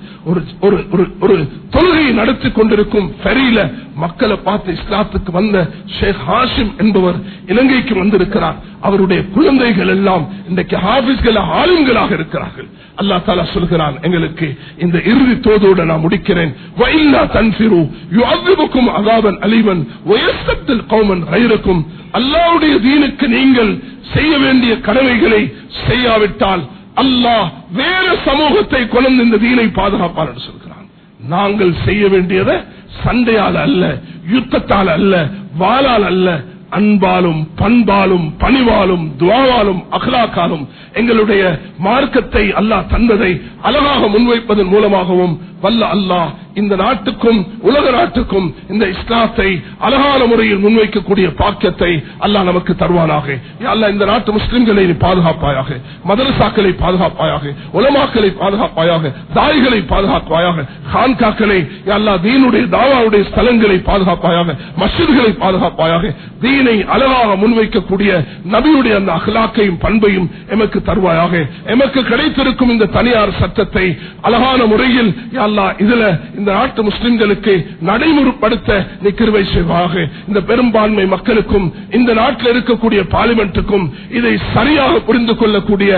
ஒரு தொழுகையை நடத்தி கொண்டிருக்கும் ஃபெரியில மக்களை பார்த்து இஸ்லாத்துக்கு வந்த ஷேக் ஹாஷிம் என்பவர் இலங்கைக்கு வந்திருக்கிறார். அவருடைய குழந்தைகள் எல்லாம் இன்றைக்கு ஹாஃபிஸ்கள், ஆலிம்களாக இருக்கிறார்கள். அல்லாஹ் தஆலா சொல்கிறான், எங்களுக்கு இந்த இறுதி தோதோடு நான் முடிக்கிறேன். வஇல்லா தன்ஃபிரு யுஅذிபுக்கும் அஸாபன் அலீமன் வயஸ்தப்தில் கௌமன் கைரக்கும். அல்லாஹ்வுடைய தீனுக்கு நீங்கள் செய்ய வேண்டிய கடமைகளை செய்யாவிட்டால் அல்லாஹ் வேறு சமூகத்தை கொண்டு இந்த தீனை பாதுகாப்பார் என்று சொல்கிறான். நாங்கள் செய்ய வேண்டியதை சண்டையால் அல்ல, யுத்தத்தால் அல்ல, வாளால் அல்ல, அன்பாலும் பண்பாலும் பணிவாலும் துஆவாலும் அக்லாக்காலும் எங்களுடைய மார்க்கத்தை அல்லாஹ் தந்ததை அழகாக முன்வைப்பதன் மூலமாகவும் வல்ல அல்லாஹ் இந்த நாட்டுக்கும் உலக நாட்டுக்கும் இந்த இஸ்லாத்தை அழகான முறையில் முன்வைக்கக்கூடிய பாக்கியத்தை அல்லாஹ் நமக்கு தருவானாக. யா அல்லாஹ், இந்த நாட்டு முஸ்லிம்களை பாதுகாப்பாயாக, மதரசாக்களை பாதுகாப்பாயாக, உலமாக்களை பாதுகாப்பாயாக, தாய்களை பாதுகாப்பாயாக, கான்காக்களை, யா அல்லாஹ் தீனுடைய தாவாவுடைய ஸ்தலங்களை பாதுகாப்பாயாக, மஸ்ஜித்களை பாதுகாப்பாயாக. தீனை அழகாக முன்வைக்கக்கூடிய நபியுடைய அந்த அஹ்லாக்கையும் பண்பையும் எமக்கு தருவாயாக. எமக்கு கிடைத்திருக்கும் இந்த தனியார் சட்டத்தை அழகான முறையில் யா அல்லாஹ் இதுல இந்த நாட்டு முஸ்லிம்களுக்கு நடைமுறைப்படுத்த நீ கிருபை செய்வாயாக. இந்த பெரும்பான்மை மக்களுக்கும் இந்த நாட்டில் இருக்கக்கூடிய பார்லிமெண்ட்டுக்கும் இதை சரியாக புரிந்து கொள்ளக்கூடிய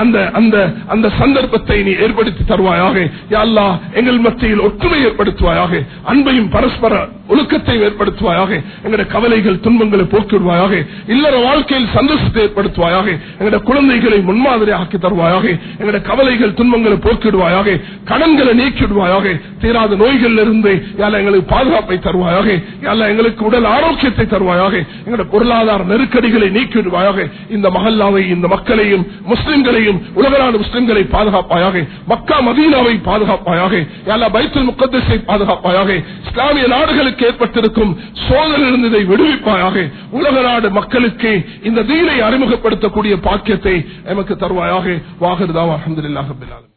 அந்த சந்தர்ப்பத்தை நீ ஏற்படுத்தி தருவாயாக. யா அல்லாஹ், எங்கள் மத்தியில் ஒற்றுமை ஏற்படுத்துவாயாக. அன்பையும் பரஸ்பர ஒழுக்கத்தை ஏற்படுத்துவாயாக. எங்களுடைய கவலைகள் துன்பங்களை போக்கிடுவாயாக. இல்லற வாழ்க்கையில் சந்தோஷத்தை ஏற்படுத்துவாயாக. எங்களுடைய குழந்தைகளை முன்மாதிரியாக்கி தருவாயாக. எங்களுடைய கவலைகள் துன்பங்களை போக்கிடுவாயாக. கடன்களை நீக்கிடுவாயாக. தீராத நோய்கள் இருந்து யால எங்களுக்கு பாதுகாப்பை தருவாயாக. யால எங்களுக்கு உடல் ஆரோக்கியத்தை தருவாயாக. எங்களுடைய பொருளாதார நெருக்கடிகளை நீக்கிடுவாயாக. இந்த மஹல்லாவை, இந்த மக்களையும் முஸ்லிம்களையும் உலக நாடு முஸ்லிம்களை பாதுகாப்பாயாக. மக்கா மதீனாவை பாதுகாப்பாயாக. யால பைத்துல் முகத்தஸை பாதுகாப்பாயாக. இஸ்லாமிய நாடுகளுக்கு ஏற்பட்டிருக்கும் சோதனையிலிருந்து இதை விடுவிப்பாயாக. உலக நாடு மக்களுக்கு இந்த தீனை அறிமுகப்படுத்தக்கூடிய பாக்கியத்தை எமக்கு தருவாயாக. வாஹிர் தாவா அல்ஹம்துலில்லாஹி ரப்பில் ஆலமீன்.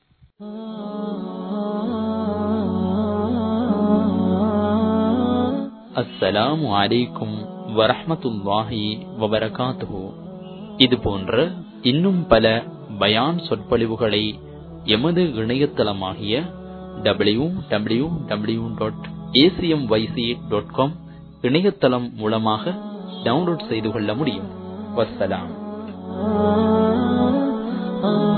அஸ்ஸலாமு அலைக்கும் வரஹ்மத்துல்லாஹி வபரகாத்துஹு. இது போன்ற இன்னும் பல பயான் சொற்பொழிவுகளை எமது இணையதளமாகிய www.acmyc.com இணையதளம் மூலமாக டவுன்லோட் செய்து கொள்ள முடியும். வஸ்ஸலாம்.